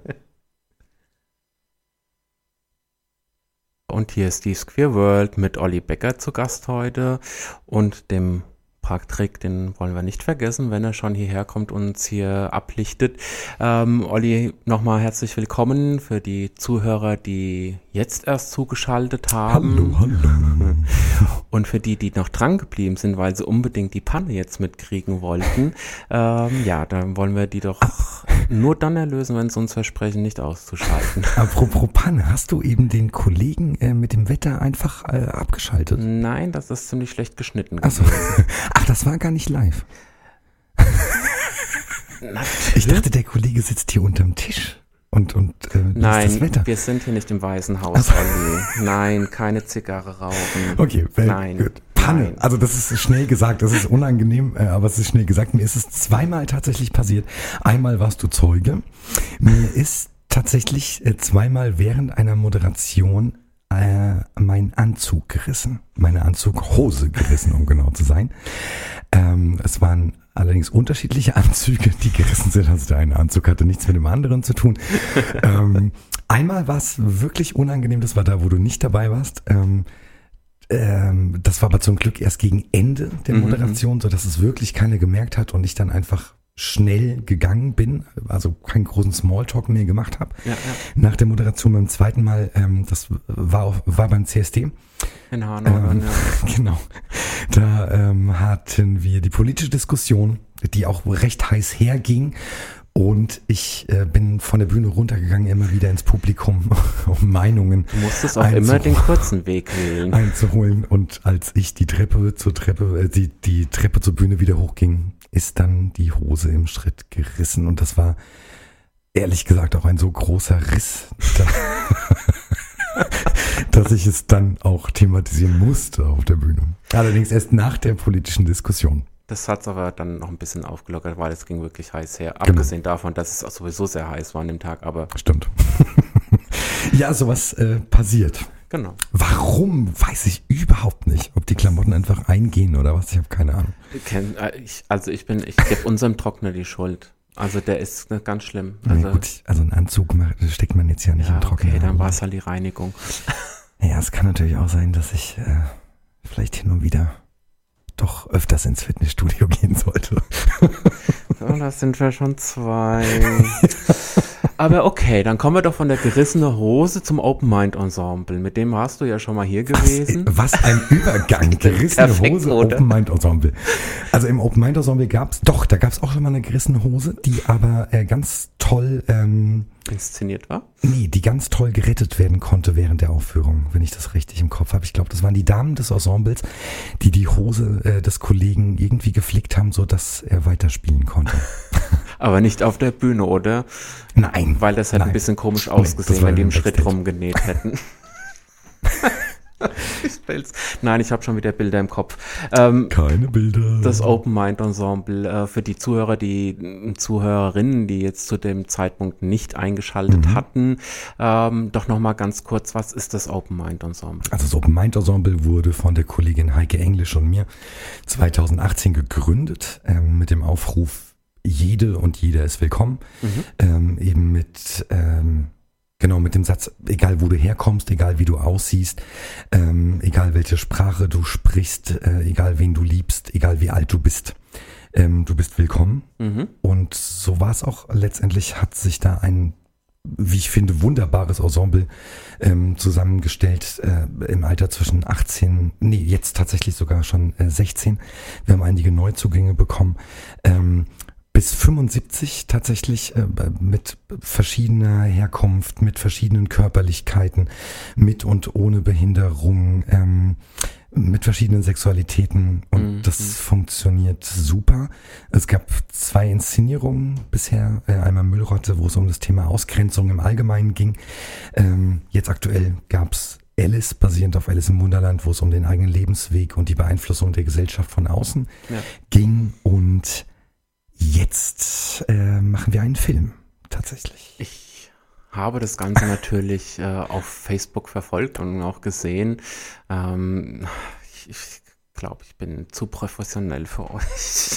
Und hier ist Steve's Queer World mit Olli Becker zu Gast heute und dem Patrick, den wollen wir nicht vergessen, wenn er schon hierher kommt und uns hier ablichtet. Ähm, Olli, nochmal herzlich willkommen für die Zuhörer, die jetzt erst zugeschaltet haben. Hallo, hallo. Und für die, die noch dran geblieben sind, weil sie unbedingt die Panne jetzt mitkriegen wollten. Ähm, ja, dann wollen wir die doch Ach. nur dann erlösen, wenn sie uns versprechen, nicht auszuschalten. Apropos Panne, hast du eben den Kollegen äh, mit dem Wetter einfach äh, abgeschaltet? Nein, das ist ziemlich schlecht geschnitten. Ach so. Ach, das war gar nicht live. Natürlich. Ich dachte, der Kollege sitzt hier unterm Tisch und, und äh, Nein, das Wetter. Wir sind hier nicht im Weißen Haus, Olli. Nein, keine Zigarre rauchen. Okay, well, Nein. Gut. Panne. Also das ist schnell gesagt, das ist unangenehm, äh, aber es ist schnell gesagt. Mir ist es zweimal tatsächlich passiert. Einmal warst du Zeuge. Mir ist tatsächlich äh, zweimal während einer Moderation äh, mein Anzug gerissen. Meine Anzughose gerissen, um genau zu sein. Ähm, es waren allerdings unterschiedliche Anzüge, die gerissen sind. Also der eine Anzug hatte nichts mit dem anderen zu tun. ähm, einmal war es wirklich unangenehm. Das war da, wo du nicht dabei warst. Ähm, ähm, das war aber zum Glück erst gegen Ende der Moderation, mhm. sodass es wirklich keiner gemerkt hat und ich dann einfach schnell gegangen bin, also keinen großen Smalltalk mehr gemacht habe. Ja, ja. Nach der Moderation beim zweiten Mal, ähm, das war, auf, war beim C S D. In Hanau. Ähm, ja. Genau. Da ähm, hatten wir die politische Diskussion, die auch recht heiß herging. Und ich äh, bin von der Bühne runtergegangen, immer wieder ins Publikum, um Meinungen Du musstest auch immer den kurzen Weg wählen. einzuholen. Und als ich die Treppe zur Treppe, äh, die, die Treppe zur Bühne wieder hochging, ist dann die Hose im Schritt gerissen. Und das war ehrlich gesagt auch ein so großer Riss, da, dass ich es dann auch thematisieren musste auf der Bühne. Allerdings erst nach der politischen Diskussion. Das hat es aber dann noch ein bisschen aufgelockert, weil es ging wirklich heiß her. Genau. Abgesehen davon, dass es auch sowieso sehr heiß war an dem Tag, aber... Stimmt. Ja, sowas äh, passiert. Genau. Warum, weiß ich überhaupt nicht. Ob die Klamotten einfach eingehen oder was, ich habe keine Ahnung. Ich, also ich bin, ich gebe unserem Trockner die Schuld. Also der ist ganz schlimm. Also, ja, gut, also einen Anzug steckt man jetzt ja nicht ja, im Trockner. Okay, dann war es halt die Reinigung. Ja, es kann natürlich auch sein, dass ich äh, vielleicht hin und wieder doch öfters ins Fitnessstudio gehen sollte. So, das sind wir schon zwei. Aber okay, dann kommen wir doch von der gerissenen Hose zum Open Mind Ensemble. Mit dem warst du ja schon mal hier gewesen. Was, was ein Übergang. Gerissene Perfekt, Hose, oder? Open Mind Ensemble. Also im Open Mind Ensemble gab's, doch, da gab's auch schon mal eine gerissene Hose, die aber äh, ganz toll ähm, inszeniert war? Nee, die ganz toll gerettet werden konnte während der Aufführung, wenn ich das richtig im Kopf habe. Ich glaube, das waren die Damen des Ensembles, die die Hose äh, des Kollegen irgendwie geflickt haben, so dass er weiterspielen konnte. Aber nicht auf der Bühne, oder? Nein. Weil das hätte nein. ein bisschen komisch ausgesehen, nee, wenn die im Backstage. Schritt rumgenäht hätten. ich will's. Nein, ich habe schon wieder Bilder im Kopf. Ähm, Keine Bilder. Das Open Mind Ensemble, äh, für die Zuhörer, die äh, Zuhörerinnen, die jetzt zu dem Zeitpunkt nicht eingeschaltet mhm. hatten, ähm, doch nochmal ganz kurz, was ist das Open Mind Ensemble? Also das Open Mind Ensemble wurde von der Kollegin Heike Englisch und mir zweitausendachtzehn gegründet, ähm, mit dem Aufruf, jede und jeder ist willkommen, mhm. ähm, eben mit... Ähm, Genau, mit dem Satz, egal wo du herkommst, egal wie du aussiehst, ähm, egal welche Sprache du sprichst, äh, egal wen du liebst, egal wie alt du bist, ähm, du bist willkommen. Mhm. Und so war es auch. Letztendlich hat sich da ein, wie ich finde, wunderbares Ensemble ähm, zusammengestellt, äh, im Alter zwischen achtzehn, nee, jetzt tatsächlich sogar schon äh, sechzehn. Wir haben einige Neuzugänge bekommen. Ähm, Bis fünfundsiebzig tatsächlich äh, mit verschiedener Herkunft, mit verschiedenen Körperlichkeiten, mit und ohne Behinderung, ähm, mit verschiedenen Sexualitäten und mhm. das funktioniert super. Es gab zwei Inszenierungen bisher, äh, einmal Müllrotte, wo es um das Thema Ausgrenzung im Allgemeinen ging. Ähm, jetzt aktuell gab's Alice, basierend auf Alice im Wunderland, wo es um den eigenen Lebensweg und die Beeinflussung der Gesellschaft von außen ja. ging und jetzt äh, machen wir einen Film, tatsächlich. Ich habe das Ganze natürlich äh, auf Facebook verfolgt und auch gesehen. Ähm, ich ich glaube, ich bin zu professionell für euch.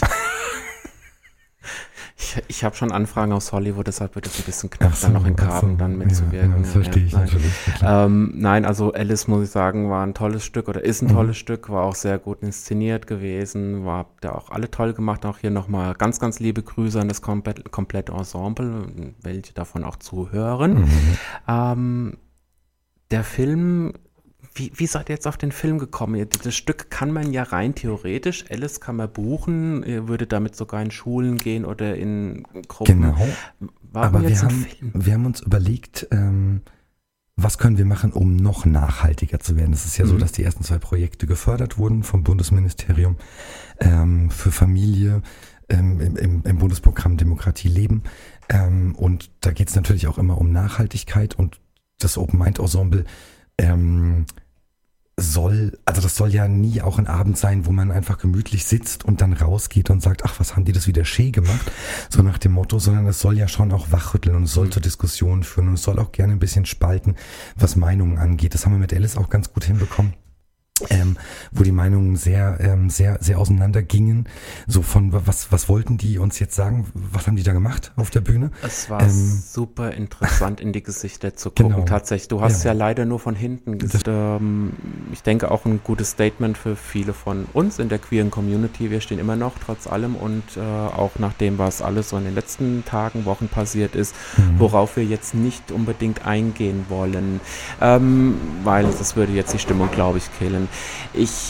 Ich, ich habe schon Anfragen aus Hollywood, deshalb wird es ein bisschen knapp, so, dann noch in Karten so, dann mitzuwirken. Ja, ja, das verstehe ja, ich nein. natürlich. Ähm, nein, also Alice, muss ich sagen, war ein tolles Stück oder ist ein mhm. tolles Stück, war auch sehr gut inszeniert gewesen, war habt ihr auch alle toll gemacht. Auch hier nochmal ganz, ganz liebe Grüße an das komplett, komplette Ensemble, welche davon auch zuhören. Mhm. Ähm, der Film... Wie, wie seid ihr jetzt auf den Film gekommen? Das Stück kann man ja rein theoretisch, Alice kann man buchen, ihr würdet damit sogar in Schulen gehen oder in Gruppen. Genau, Warum aber jetzt wir ein haben, Film? wir haben uns überlegt, ähm, was können wir machen, um noch nachhaltiger zu werden. Es ist ja mhm. so, dass die ersten zwei Projekte gefördert wurden vom Bundesministerium ähm, für Familie ähm, im, im, im Bundesprogramm Demokratie leben. Ähm, und da geht es natürlich auch immer um Nachhaltigkeit und das Open Mind Ensemble ähm, soll, also das soll ja nie auch ein Abend sein, wo man einfach gemütlich sitzt und dann rausgeht und sagt, ach, was haben die das wieder schön gemacht, so nach dem Motto, sondern es soll ja schon auch wachrütteln und es soll zur Diskussion führen und es soll auch gerne ein bisschen spalten, was Meinungen angeht. Das haben wir mit Alice auch ganz gut hinbekommen. Ähm, wo die Meinungen sehr, ähm, sehr, sehr auseinander gingen. So von, was, was wollten die uns jetzt sagen? Was haben die da gemacht auf der Bühne? Es war ähm, super interessant, in die Gesichter zu gucken. Genau. Tatsächlich, du hast ja. ja leider nur von hinten Das- gesehen. Ähm, ich denke auch ein gutes Statement für viele von uns in der queeren Community. Wir stehen immer noch trotz allem und äh, auch nach dem, was alles so in den letzten Tagen, Wochen passiert ist, Mhm. worauf wir jetzt nicht unbedingt eingehen wollen, ähm, weil das würde jetzt die Stimmung, glaube ich, killen. Ich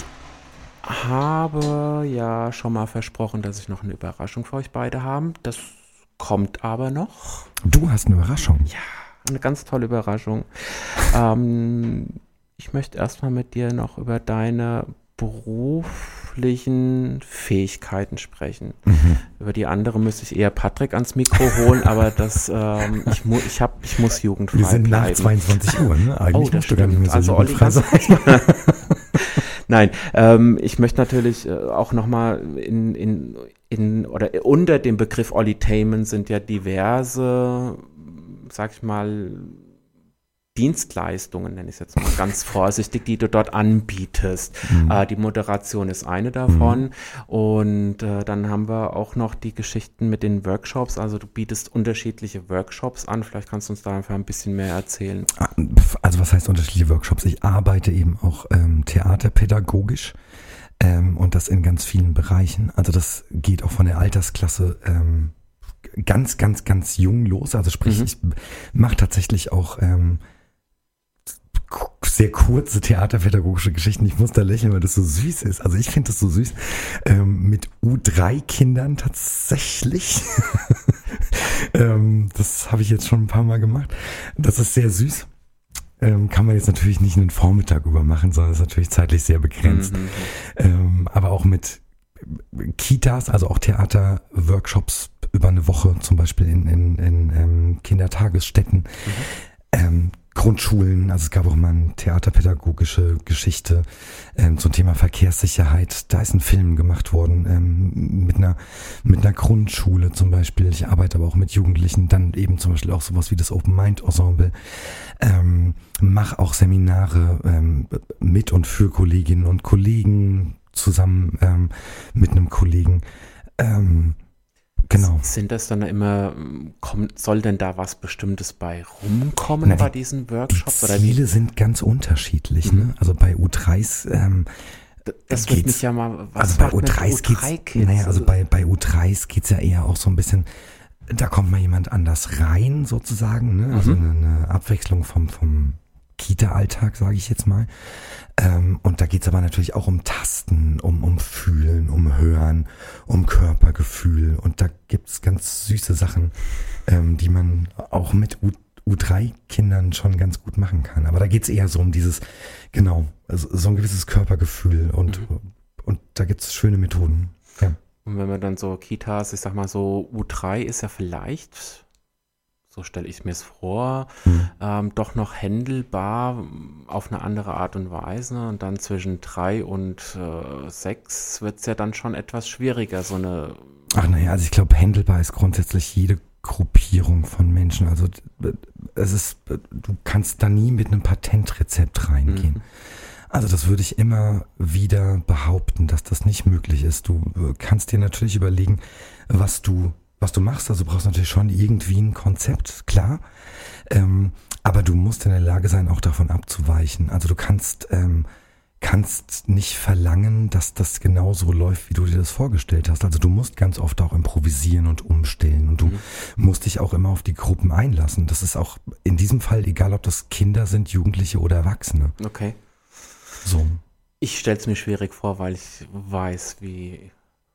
habe ja schon mal versprochen, dass ich noch eine Überraschung für euch beide habe. Das kommt aber noch. Du hast eine Überraschung. Ja, eine ganz tolle Überraschung. ähm, ich möchte erstmal mit dir noch über deine beruflichen Fähigkeiten sprechen. Mhm. Über die andere müsste ich eher Patrick ans Mikro holen, aber das, ähm, ich, mu ich, hab, ich muss jugendfrei Wir sind nach bleiben. zweiundzwanzig Uhr, ne? Eigentlich Oh, das musst du gar nicht mehr so Also Olli, jugendfrei kannst du sein. kurz mal- Nein, ähm, ich möchte natürlich äh, auch nochmal in, in, in, oder unter dem Begriff Olli-Tainment sind ja diverse, sag ich mal, Dienstleistungen, nenne ich es jetzt mal ganz vorsichtig, die du dort anbietest. Mhm. Äh, die Moderation ist eine davon und äh, dann haben wir auch noch die Geschichten mit den Workshops, also du bietest unterschiedliche Workshops an, vielleicht kannst du uns da einfach ein bisschen mehr erzählen. Also was heißt unterschiedliche Workshops? Ich arbeite eben auch ähm, theaterpädagogisch ähm, und das in ganz vielen Bereichen. Also das geht auch von der Altersklasse ähm, ganz, ganz, ganz jung los. Also sprich, Mhm. ich mache tatsächlich auch ähm, k- sehr kurze theaterpädagogische Geschichten. Ich muss da lächeln, weil das so süß ist. Also ich finde das so süß. Ähm, mit U drei Kindern tatsächlich. ähm, das habe ich jetzt schon ein paar Mal gemacht. Das ist sehr süß. Ähm, kann man jetzt natürlich nicht einen Vormittag über machen, sondern ist natürlich zeitlich sehr begrenzt. Mhm. Ähm, aber auch mit Kitas, also auch Theaterworkshops über eine Woche, zum Beispiel in, in, in ähm, Kindertagesstätten, ähm, Grundschulen. Also es gab auch mal eine theaterpädagogische Geschichte ähm, zum Thema Verkehrssicherheit. Da ist ein Film gemacht worden ähm, mit einer mit einer Grundschule zum Beispiel. Ich arbeite aber auch mit Jugendlichen. Dann eben zum Beispiel auch sowas wie das Open Mind Ensemble. Ähm, mach auch Seminare ähm, mit und für Kolleginnen und Kollegen zusammen ähm, mit einem Kollegen. Ähm, genau. Sind das dann immer, kommt, soll denn da was Bestimmtes bei rumkommen Na, die- bei diesen Die Workshops? Oder wie? Ziele sind ganz unterschiedlich. Mhm. Ne? Also bei U dreis ähm, D- Das wird geht's- mich ja mal, was also bei macht mit U dreis geht's, U drei Kids? naja, also bei, bei U dreis geht's ja eher auch so ein bisschen, da kommt mal jemand anders rein sozusagen, ne? Also Mhm. eine, eine Abwechslung vom, vom Kita-Alltag, sage ich jetzt mal. Ähm, und da geht's aber natürlich auch um Tasten, um, um Fühlen, um Hören, um Körpergefühl. Und da gibt's ganz süße Sachen, ähm, die man auch mit U U drei Kindern schon ganz gut machen kann. Aber da geht's eher so um dieses, genau, also so ein gewisses Körpergefühl und, und da gibt's schöne Methoden. Ja. Und wenn man dann so Kitas, ich sag mal so, U drei ist ja vielleicht, so stelle ich mir es vor, Mhm. ähm, doch noch händelbar auf eine andere Art und Weise. Und dann zwischen drei und äh, sechs wird es ja dann schon etwas schwieriger, so eine. Ach naja, also ich glaube, handelbar ist grundsätzlich jede Gruppierung von Menschen. Also d- es ist, du kannst da nie mit einem Patentrezept reingehen. Mhm. Also das würde ich immer wieder behaupten, dass das nicht möglich ist. Du äh, kannst dir natürlich überlegen, was du, was du machst. Also du brauchst natürlich schon irgendwie ein Konzept, klar. Ähm, aber du musst in der Lage sein, auch davon abzuweichen. Also du kannst, ähm, kannst nicht verlangen, dass das genauso läuft, wie du dir das vorgestellt hast. Also du musst ganz oft auch improvisieren und umstellen und du Mhm. musst dich auch immer auf die Gruppen einlassen. Das ist auch in diesem Fall egal, ob das Kinder sind, Jugendliche oder Erwachsene. Okay. So. Ich stelle es mir schwierig vor, weil ich weiß, wie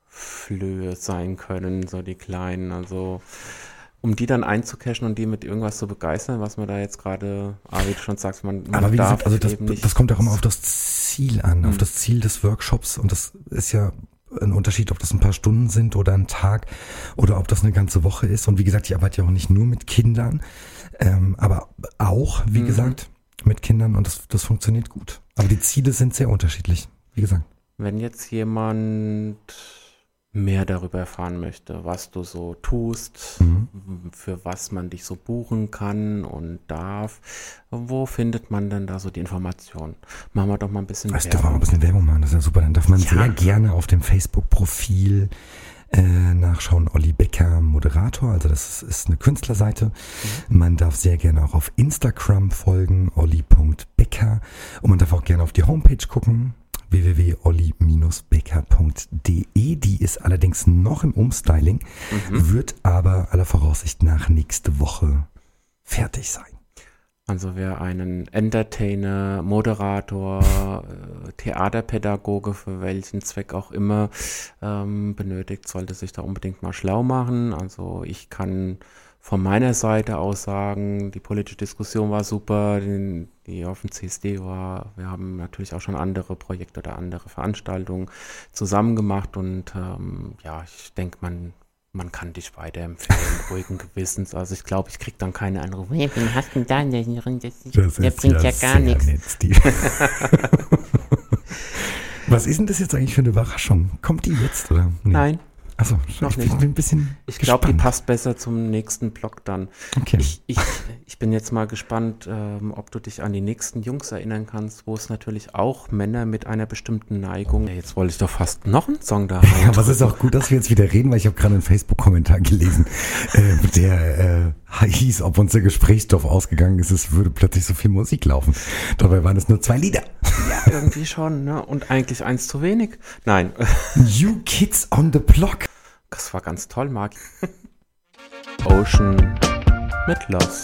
Flöhe sein können, so die Kleinen. Also um die dann einzucashen und die mit irgendwas zu begeistern, was man da jetzt gerade, ah, wie du schon sagst, man, man Aber wie darf gesagt, also das, eben nicht. das kommt auch immer auf das Ziel an, auf Mhm. das Ziel des Workshops. Und das ist ja ein Unterschied, ob das ein paar Stunden sind oder ein Tag oder ob das eine ganze Woche ist. Und wie gesagt, ich arbeite ja auch nicht nur mit Kindern, ähm, aber auch, wie Mhm. gesagt, mit Kindern und das, das funktioniert gut. Aber die Ziele sind sehr unterschiedlich, wie gesagt. Wenn jetzt jemand mehr darüber erfahren möchte, was du so tust, Mhm. für was man dich so buchen kann und darf, wo findet man denn da so die Informationen? Machen wir doch mal ein bisschen Weißt du, mal ein bisschen Werbung machen, das ist ja super. Dann darf man Ja. sehr gerne auf dem Facebook-Profil äh, nachschauen. Olli Becker, Moderator, also das ist, ist eine Künstlerseite. Man darf sehr gerne auch auf Instagram folgen, olli punkt becker. Und man darf auch gerne auf die Homepage gucken, w w w punkt olli becker punkt d e. Die ist allerdings noch im Umstyling, wird aber aller Voraussicht nach nächste Woche fertig sein. Also wer einen Entertainer, Moderator, äh, Theaterpädagoge, für welchen Zweck auch immer ähm, benötigt, sollte sich da unbedingt mal schlau machen. Also ich kann von meiner Seite aus sagen, die politische Diskussion war super, die, die auf dem C S D war. Wir haben natürlich auch schon andere Projekte oder andere Veranstaltungen zusammen gemacht und ähm, ja, ich denke, man Man kann dich weiterempfehlen, ruhigen Gewissens. Also ich glaube, ich kriege dann keine Anrufe. Hey, wen hast du denn da? Der, das ist, Das der ist bringt ja, gar sehr nichts. nett, Steve. Was ist denn das jetzt eigentlich für eine Überraschung? Kommt die jetzt, oder? Nee. Nein, Achso, noch ich nicht. bin, bin ein bisschen ich glaube, die gespannt. passt besser zum nächsten Blog dann. Okay. Ich, ich, ich bin jetzt mal gespannt, ähm, ob du dich an die nächsten Jungs erinnern kannst, wo es natürlich auch Männer mit einer bestimmten Neigung. Ja, jetzt wollte ich doch fast noch einen Song da Ja, aber es ist auch gut, dass wir jetzt wieder reden, weil ich habe gerade einen Facebook-Kommentar gelesen, äh, der äh, hieß, ob uns der Gesprächsstoff ausgegangen ist, es würde plötzlich so viel Musik laufen. Dabei waren es nur zwei Lieder. Ja, irgendwie schon, ne? Und eigentlich eins zu wenig. Nein, New Kids on the Block. das war ganz toll, Marc. Ocean mit Lost.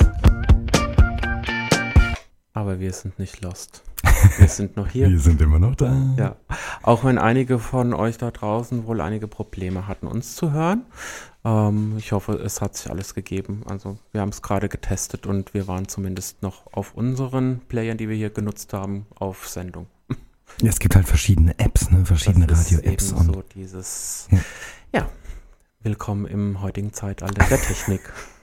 Aber wir sind nicht lost. Wir sind noch hier. Wir sind immer noch da. Ja, auch wenn einige von euch da draußen wohl einige Probleme hatten, uns zu hören. Ähm, ich hoffe, es hat sich alles gegeben. Also wir haben es gerade getestet und wir waren zumindest noch auf unseren Playern, die wir hier genutzt haben, auf Sendung. Ja, es gibt halt verschiedene Apps, ne? verschiedene Das ist Radio-Apps. eben Und so dieses, Ja. ja, willkommen im heutigen Zeitalter der Technik.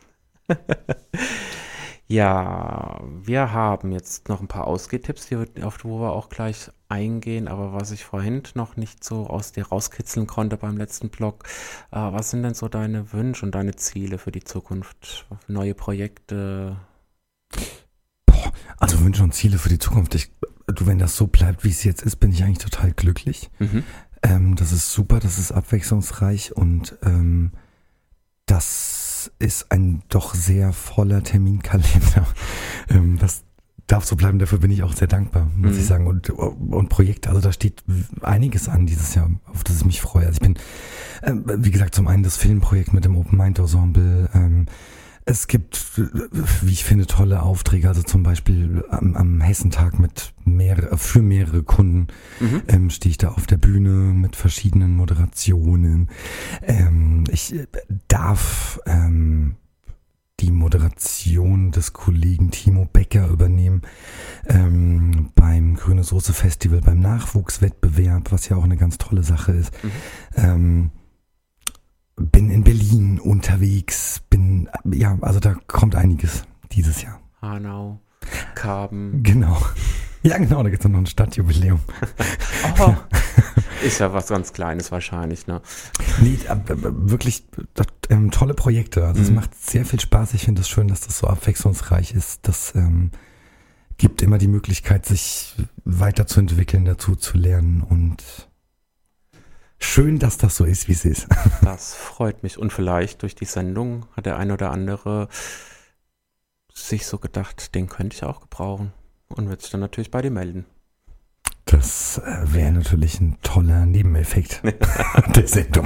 Ja, wir haben jetzt noch ein paar Ausgehtipps, die wir- auf die wir auch gleich eingehen, aber was ich vorhin noch nicht so aus dir rauskitzeln konnte beim letzten Blog, äh, was sind denn so deine Wünsche und deine Ziele für die Zukunft? Neue Projekte? boah, also Wünsche und Ziele für die Zukunft. Ich, du, wenn das so bleibt, wie es jetzt ist, bin ich eigentlich total glücklich. Mhm. Ähm, das ist super, das ist abwechslungsreich und ähm, das ist ein doch sehr voller Terminkalender. ähm, das darf so bleiben, dafür bin ich auch sehr dankbar, muss Mhm. ich sagen. Und, und Projekte, also da steht einiges an dieses Jahr, auf das ich mich freue. Also ich bin, ähm, wie gesagt, zum einen das Filmprojekt mit dem Open Mind Ensemble. Ähm, es gibt, wie ich finde, tolle Aufträge, also zum Beispiel am, am Hessentag mit mehrere, für mehrere Kunden Mhm. ähm, stehe ich da auf der Bühne mit verschiedenen Moderationen. Ähm, ich äh, darf ähm, die Moderation des Kollegen Timo Becker übernehmen ähm, beim Grüne Soße Festival, beim Nachwuchswettbewerb, was ja auch eine ganz tolle Sache ist. Mhm. Ähm, bin in Berlin unterwegs, bin, ja, also da kommt einiges dieses Jahr. Hanau, Karben. Genau. Ja, genau, da gibt es noch ein Stadtjubiläum. Oh, ist ja was ganz Kleines wahrscheinlich, ne? Nee, aber, aber wirklich das, ähm, tolle Projekte. Also es Mhm. macht sehr viel Spaß. Ich finde es schön, dass das so abwechslungsreich ist. Das ähm, gibt immer die Möglichkeit, sich weiterzuentwickeln, dazu zu lernen und schön, dass das so ist, wie es ist. Das freut mich. Und vielleicht durch die Sendung hat der ein oder andere sich so gedacht, den könnte ich auch gebrauchen. Und wird sich dann natürlich bei dir melden. Das äh, wäre natürlich ein toller Nebeneffekt der Sendung.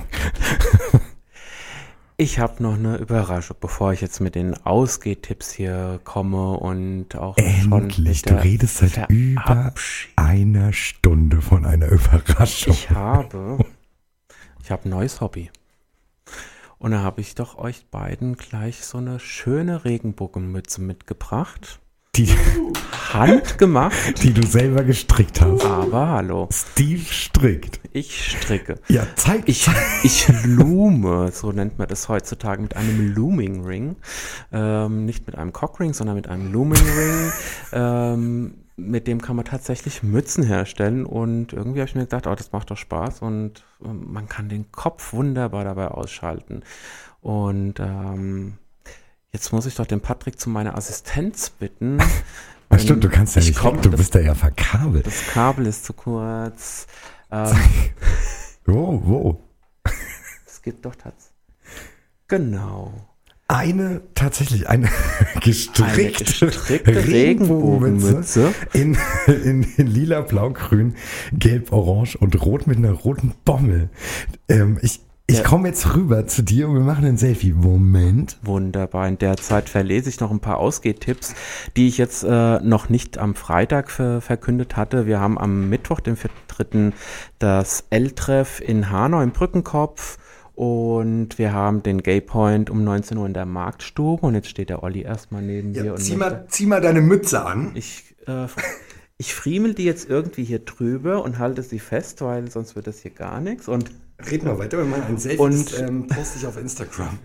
Ich habe noch eine Überraschung, bevor ich jetzt mit den Ausgehtipps hier komme und auch schon Endlich, mit du der redest seit über Verabschiedung. einer Stunde von einer Überraschung. Ich habe, ich habe ein neues Hobby. Und da habe ich doch euch beiden gleich so eine schöne Regenbogenmütze mitgebracht. die, Handgemacht. die du selber gestrickt hast. Aber hallo. Steve strickt. Ich stricke. Ja, zeig. Ich, ich loome, so nennt man das heutzutage, mit einem Looming Ring. Ähm, nicht mit einem Cockring, sondern mit einem Looming Ring. Ähm, mit dem kann man tatsächlich Mützen herstellen. Und irgendwie habe ich mir gedacht, oh, das macht doch Spaß. Und ähm, man kann den Kopf wunderbar dabei ausschalten. Und ähm, jetzt muss ich doch den Patrick zu meiner Assistenz bitten. Ach stimmt, du kannst ja Ich nicht komm, weg, du das- bist da ja verkabelt. Das Kabel ist zu kurz. Ähm, Wo, wo? es gibt doch tatsächlich. Genau. Eine, tatsächlich eine gestrickte, Eine gestrickte Regenbogenmütze. in, in, in lila, blau, grün, gelb, orange und rot mit einer roten Bommel. Ähm, ich ich Ja. komme jetzt rüber zu dir und wir machen ein Selfie. Moment. Wunderbar. In der Zeit verlese ich noch ein paar Ausgehtipps, die ich jetzt äh, noch nicht am Freitag ver verkündet hatte. Wir haben am Mittwoch, den vierten dritten das L-Treff in Hanau im Brückenkopf. Und wir haben den Gay Point um neunzehn Uhr in der Marktstube. Und jetzt steht der Olli erstmal neben mir. Und möchte- zieh mal deine Mütze an. Ich, äh, ich friemel die jetzt irgendwie hier drüber und halte sie fest, weil sonst wird das hier gar nichts. Und Red mal weiter, wir machen ein Selfie, Und- das ähm, poste ich auf Instagram.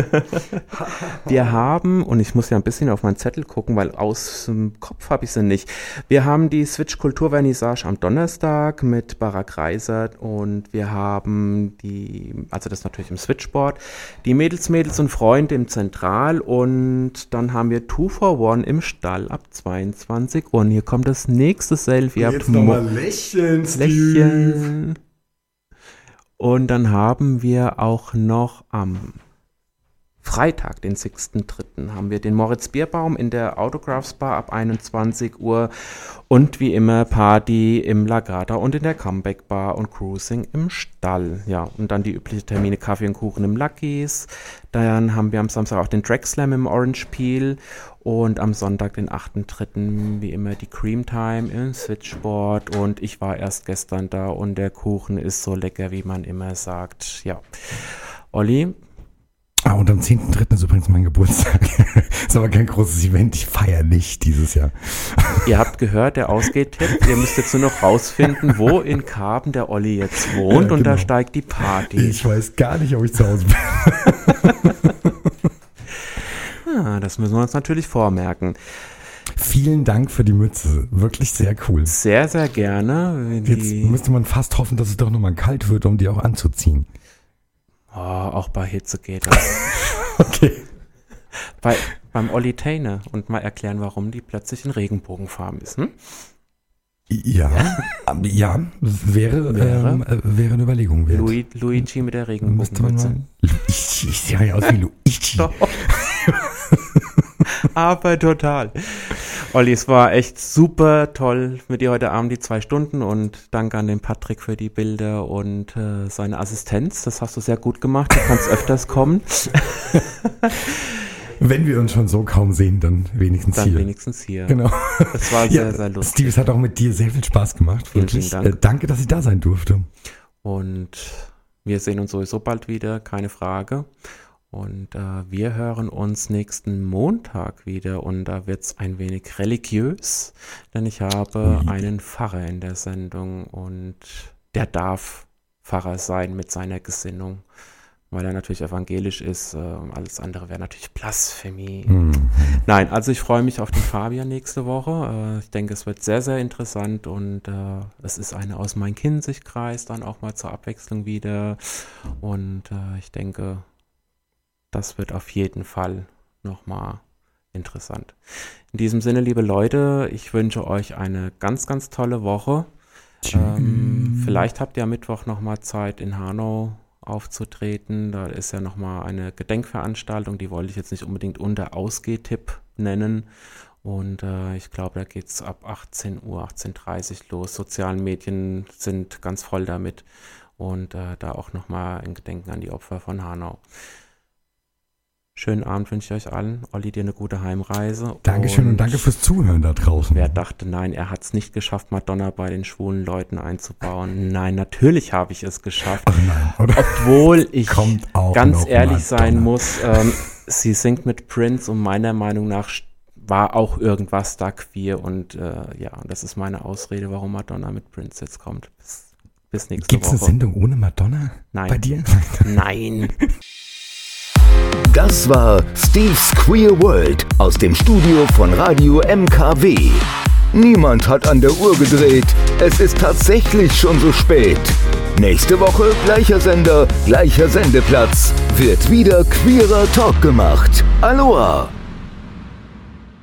wir haben, und ich muss ja ein bisschen auf meinen Zettel gucken, weil aus dem Kopf habe ich sie nicht. Wir haben die Switch Kulturvernissage am Donnerstag mit Barack Reiser und wir haben die, also das natürlich im Switchboard, die Mädels, Mädels und Freunde im Zentral und dann haben wir Two for One im Stall ab zweiundzwanzig Uhr. Und hier kommt das nächste Selfie. Ihr habt Jetzt nochmal lächeln, Steve. Lächeln. Und dann haben wir auch noch am Freitag, den sechsten dritten haben wir den Moritz Bierbaum in der Autographs Bar ab einundzwanzig Uhr und wie immer Party im Lagata und in der Comeback Bar und Cruising im Stall. Ja, und dann die üblichen Termine Kaffee und Kuchen im Lucky's. Dann haben wir am Samstag auch den Drag Slam im Orange Peel und am Sonntag, den achten dritten wie immer die Cream Time im Switchboard und ich war erst gestern da und der Kuchen ist so lecker, wie man immer sagt. Ja, Olli, Ah, und am zehnten dritten ist übrigens mein Geburtstag. Ist aber kein großes Event, ich feiere nicht dieses Jahr. ihr habt gehört, der Ausgehtipp, ihr müsst jetzt nur noch rausfinden, wo in Karben der Olli jetzt wohnt Ja, und da genau. steigt die Party. Ich weiß gar nicht, ob ich zu Hause bin. Ah, das müssen wir uns natürlich vormerken. Vielen Dank für die Mütze, wirklich sehr cool. Sehr, sehr gerne. Jetzt Die, müsste man fast hoffen, dass es doch nochmal kalt wird, um die auch anzuziehen. oh, auch bei Hitze geht das. Okay. bei, beim Olli Tainer und mal erklären, warum die plötzlich in Regenbogenfarben ist. Hm? Ja, ähm, ja, wäre, Wäre? ähm, äh, wäre eine Überlegung wert. Luigi, Luigi mit der Müsste man Regenbogenmütze. mal. Ich, ich sehe ja aus wie Luigi. Doch. Aber total. Olli, es war echt super toll mit dir heute Abend die zwei Stunden und danke an den Patrick für die Bilder und äh, seine Assistenz. Das hast du sehr gut gemacht. Du kannst öfters kommen. Wenn wir uns schon so kaum sehen, dann wenigstens Dann hier. wenigstens hier. Genau. Das war sehr, sehr lustig. Steve, es hat auch mit dir sehr viel Spaß gemacht. Vielen, Wirklich. vielen Dank. Äh, danke, dass ich da sein durfte. Und wir sehen uns sowieso bald wieder, keine Frage. Und äh, wir hören uns nächsten Montag wieder und da wird es ein wenig religiös, denn ich habe Ui. einen Pfarrer in der Sendung und der darf Pfarrer sein mit seiner Gesinnung, weil er natürlich evangelisch ist. Äh, alles andere wäre natürlich Blasphemie. Mhm. Nein, also ich freue mich auf den Fabian nächste Woche. Äh, ich denke, es wird sehr, sehr interessant und äh, es ist eine aus Main-Kinzig-Kreis dann auch mal zur Abwechslung wieder. Und äh, ich denke, das wird auf jeden Fall nochmal interessant. In diesem Sinne, liebe Leute, ich wünsche euch eine ganz, ganz tolle Woche. Ähm, vielleicht habt ihr am Mittwoch nochmal Zeit in Hanau aufzutreten. Da ist ja nochmal eine Gedenkveranstaltung, die wollte ich jetzt nicht unbedingt unter Ausgehtipp nennen. Und äh, ich glaube, da geht es ab achtzehn Uhr, achtzehn Uhr dreißig los. Sozialen Medien sind ganz voll damit. Und äh, da auch nochmal ein Gedenken an die Opfer von Hanau. Schönen Abend wünsche ich euch allen. Olli, dir eine gute Heimreise. Dankeschön und danke fürs Zuhören da draußen. Wer dachte, nein, er hat es nicht geschafft, Madonna bei den schwulen Leuten einzubauen. Nein, natürlich habe ich es geschafft. Ach nein, oder? Obwohl ich Kommt auch ganz noch ehrlich sein Madonna. muss, ähm, sie singt mit Prince und meiner Meinung nach war auch irgendwas da queer und äh, ja, das ist meine Ausrede, warum Madonna mit Prince jetzt kommt. Bis, bis nächste Gibt's Woche. Gibt's eine Sendung ohne Madonna? Nein. Bei dir? Nein. Das war Steve's Queer World aus dem Studio von Radio M K W. Niemand hat an der Uhr gedreht. Es ist tatsächlich schon so spät. Nächste Woche gleicher Sender, gleicher Sendeplatz. Wird wieder queerer Talk gemacht. Aloha!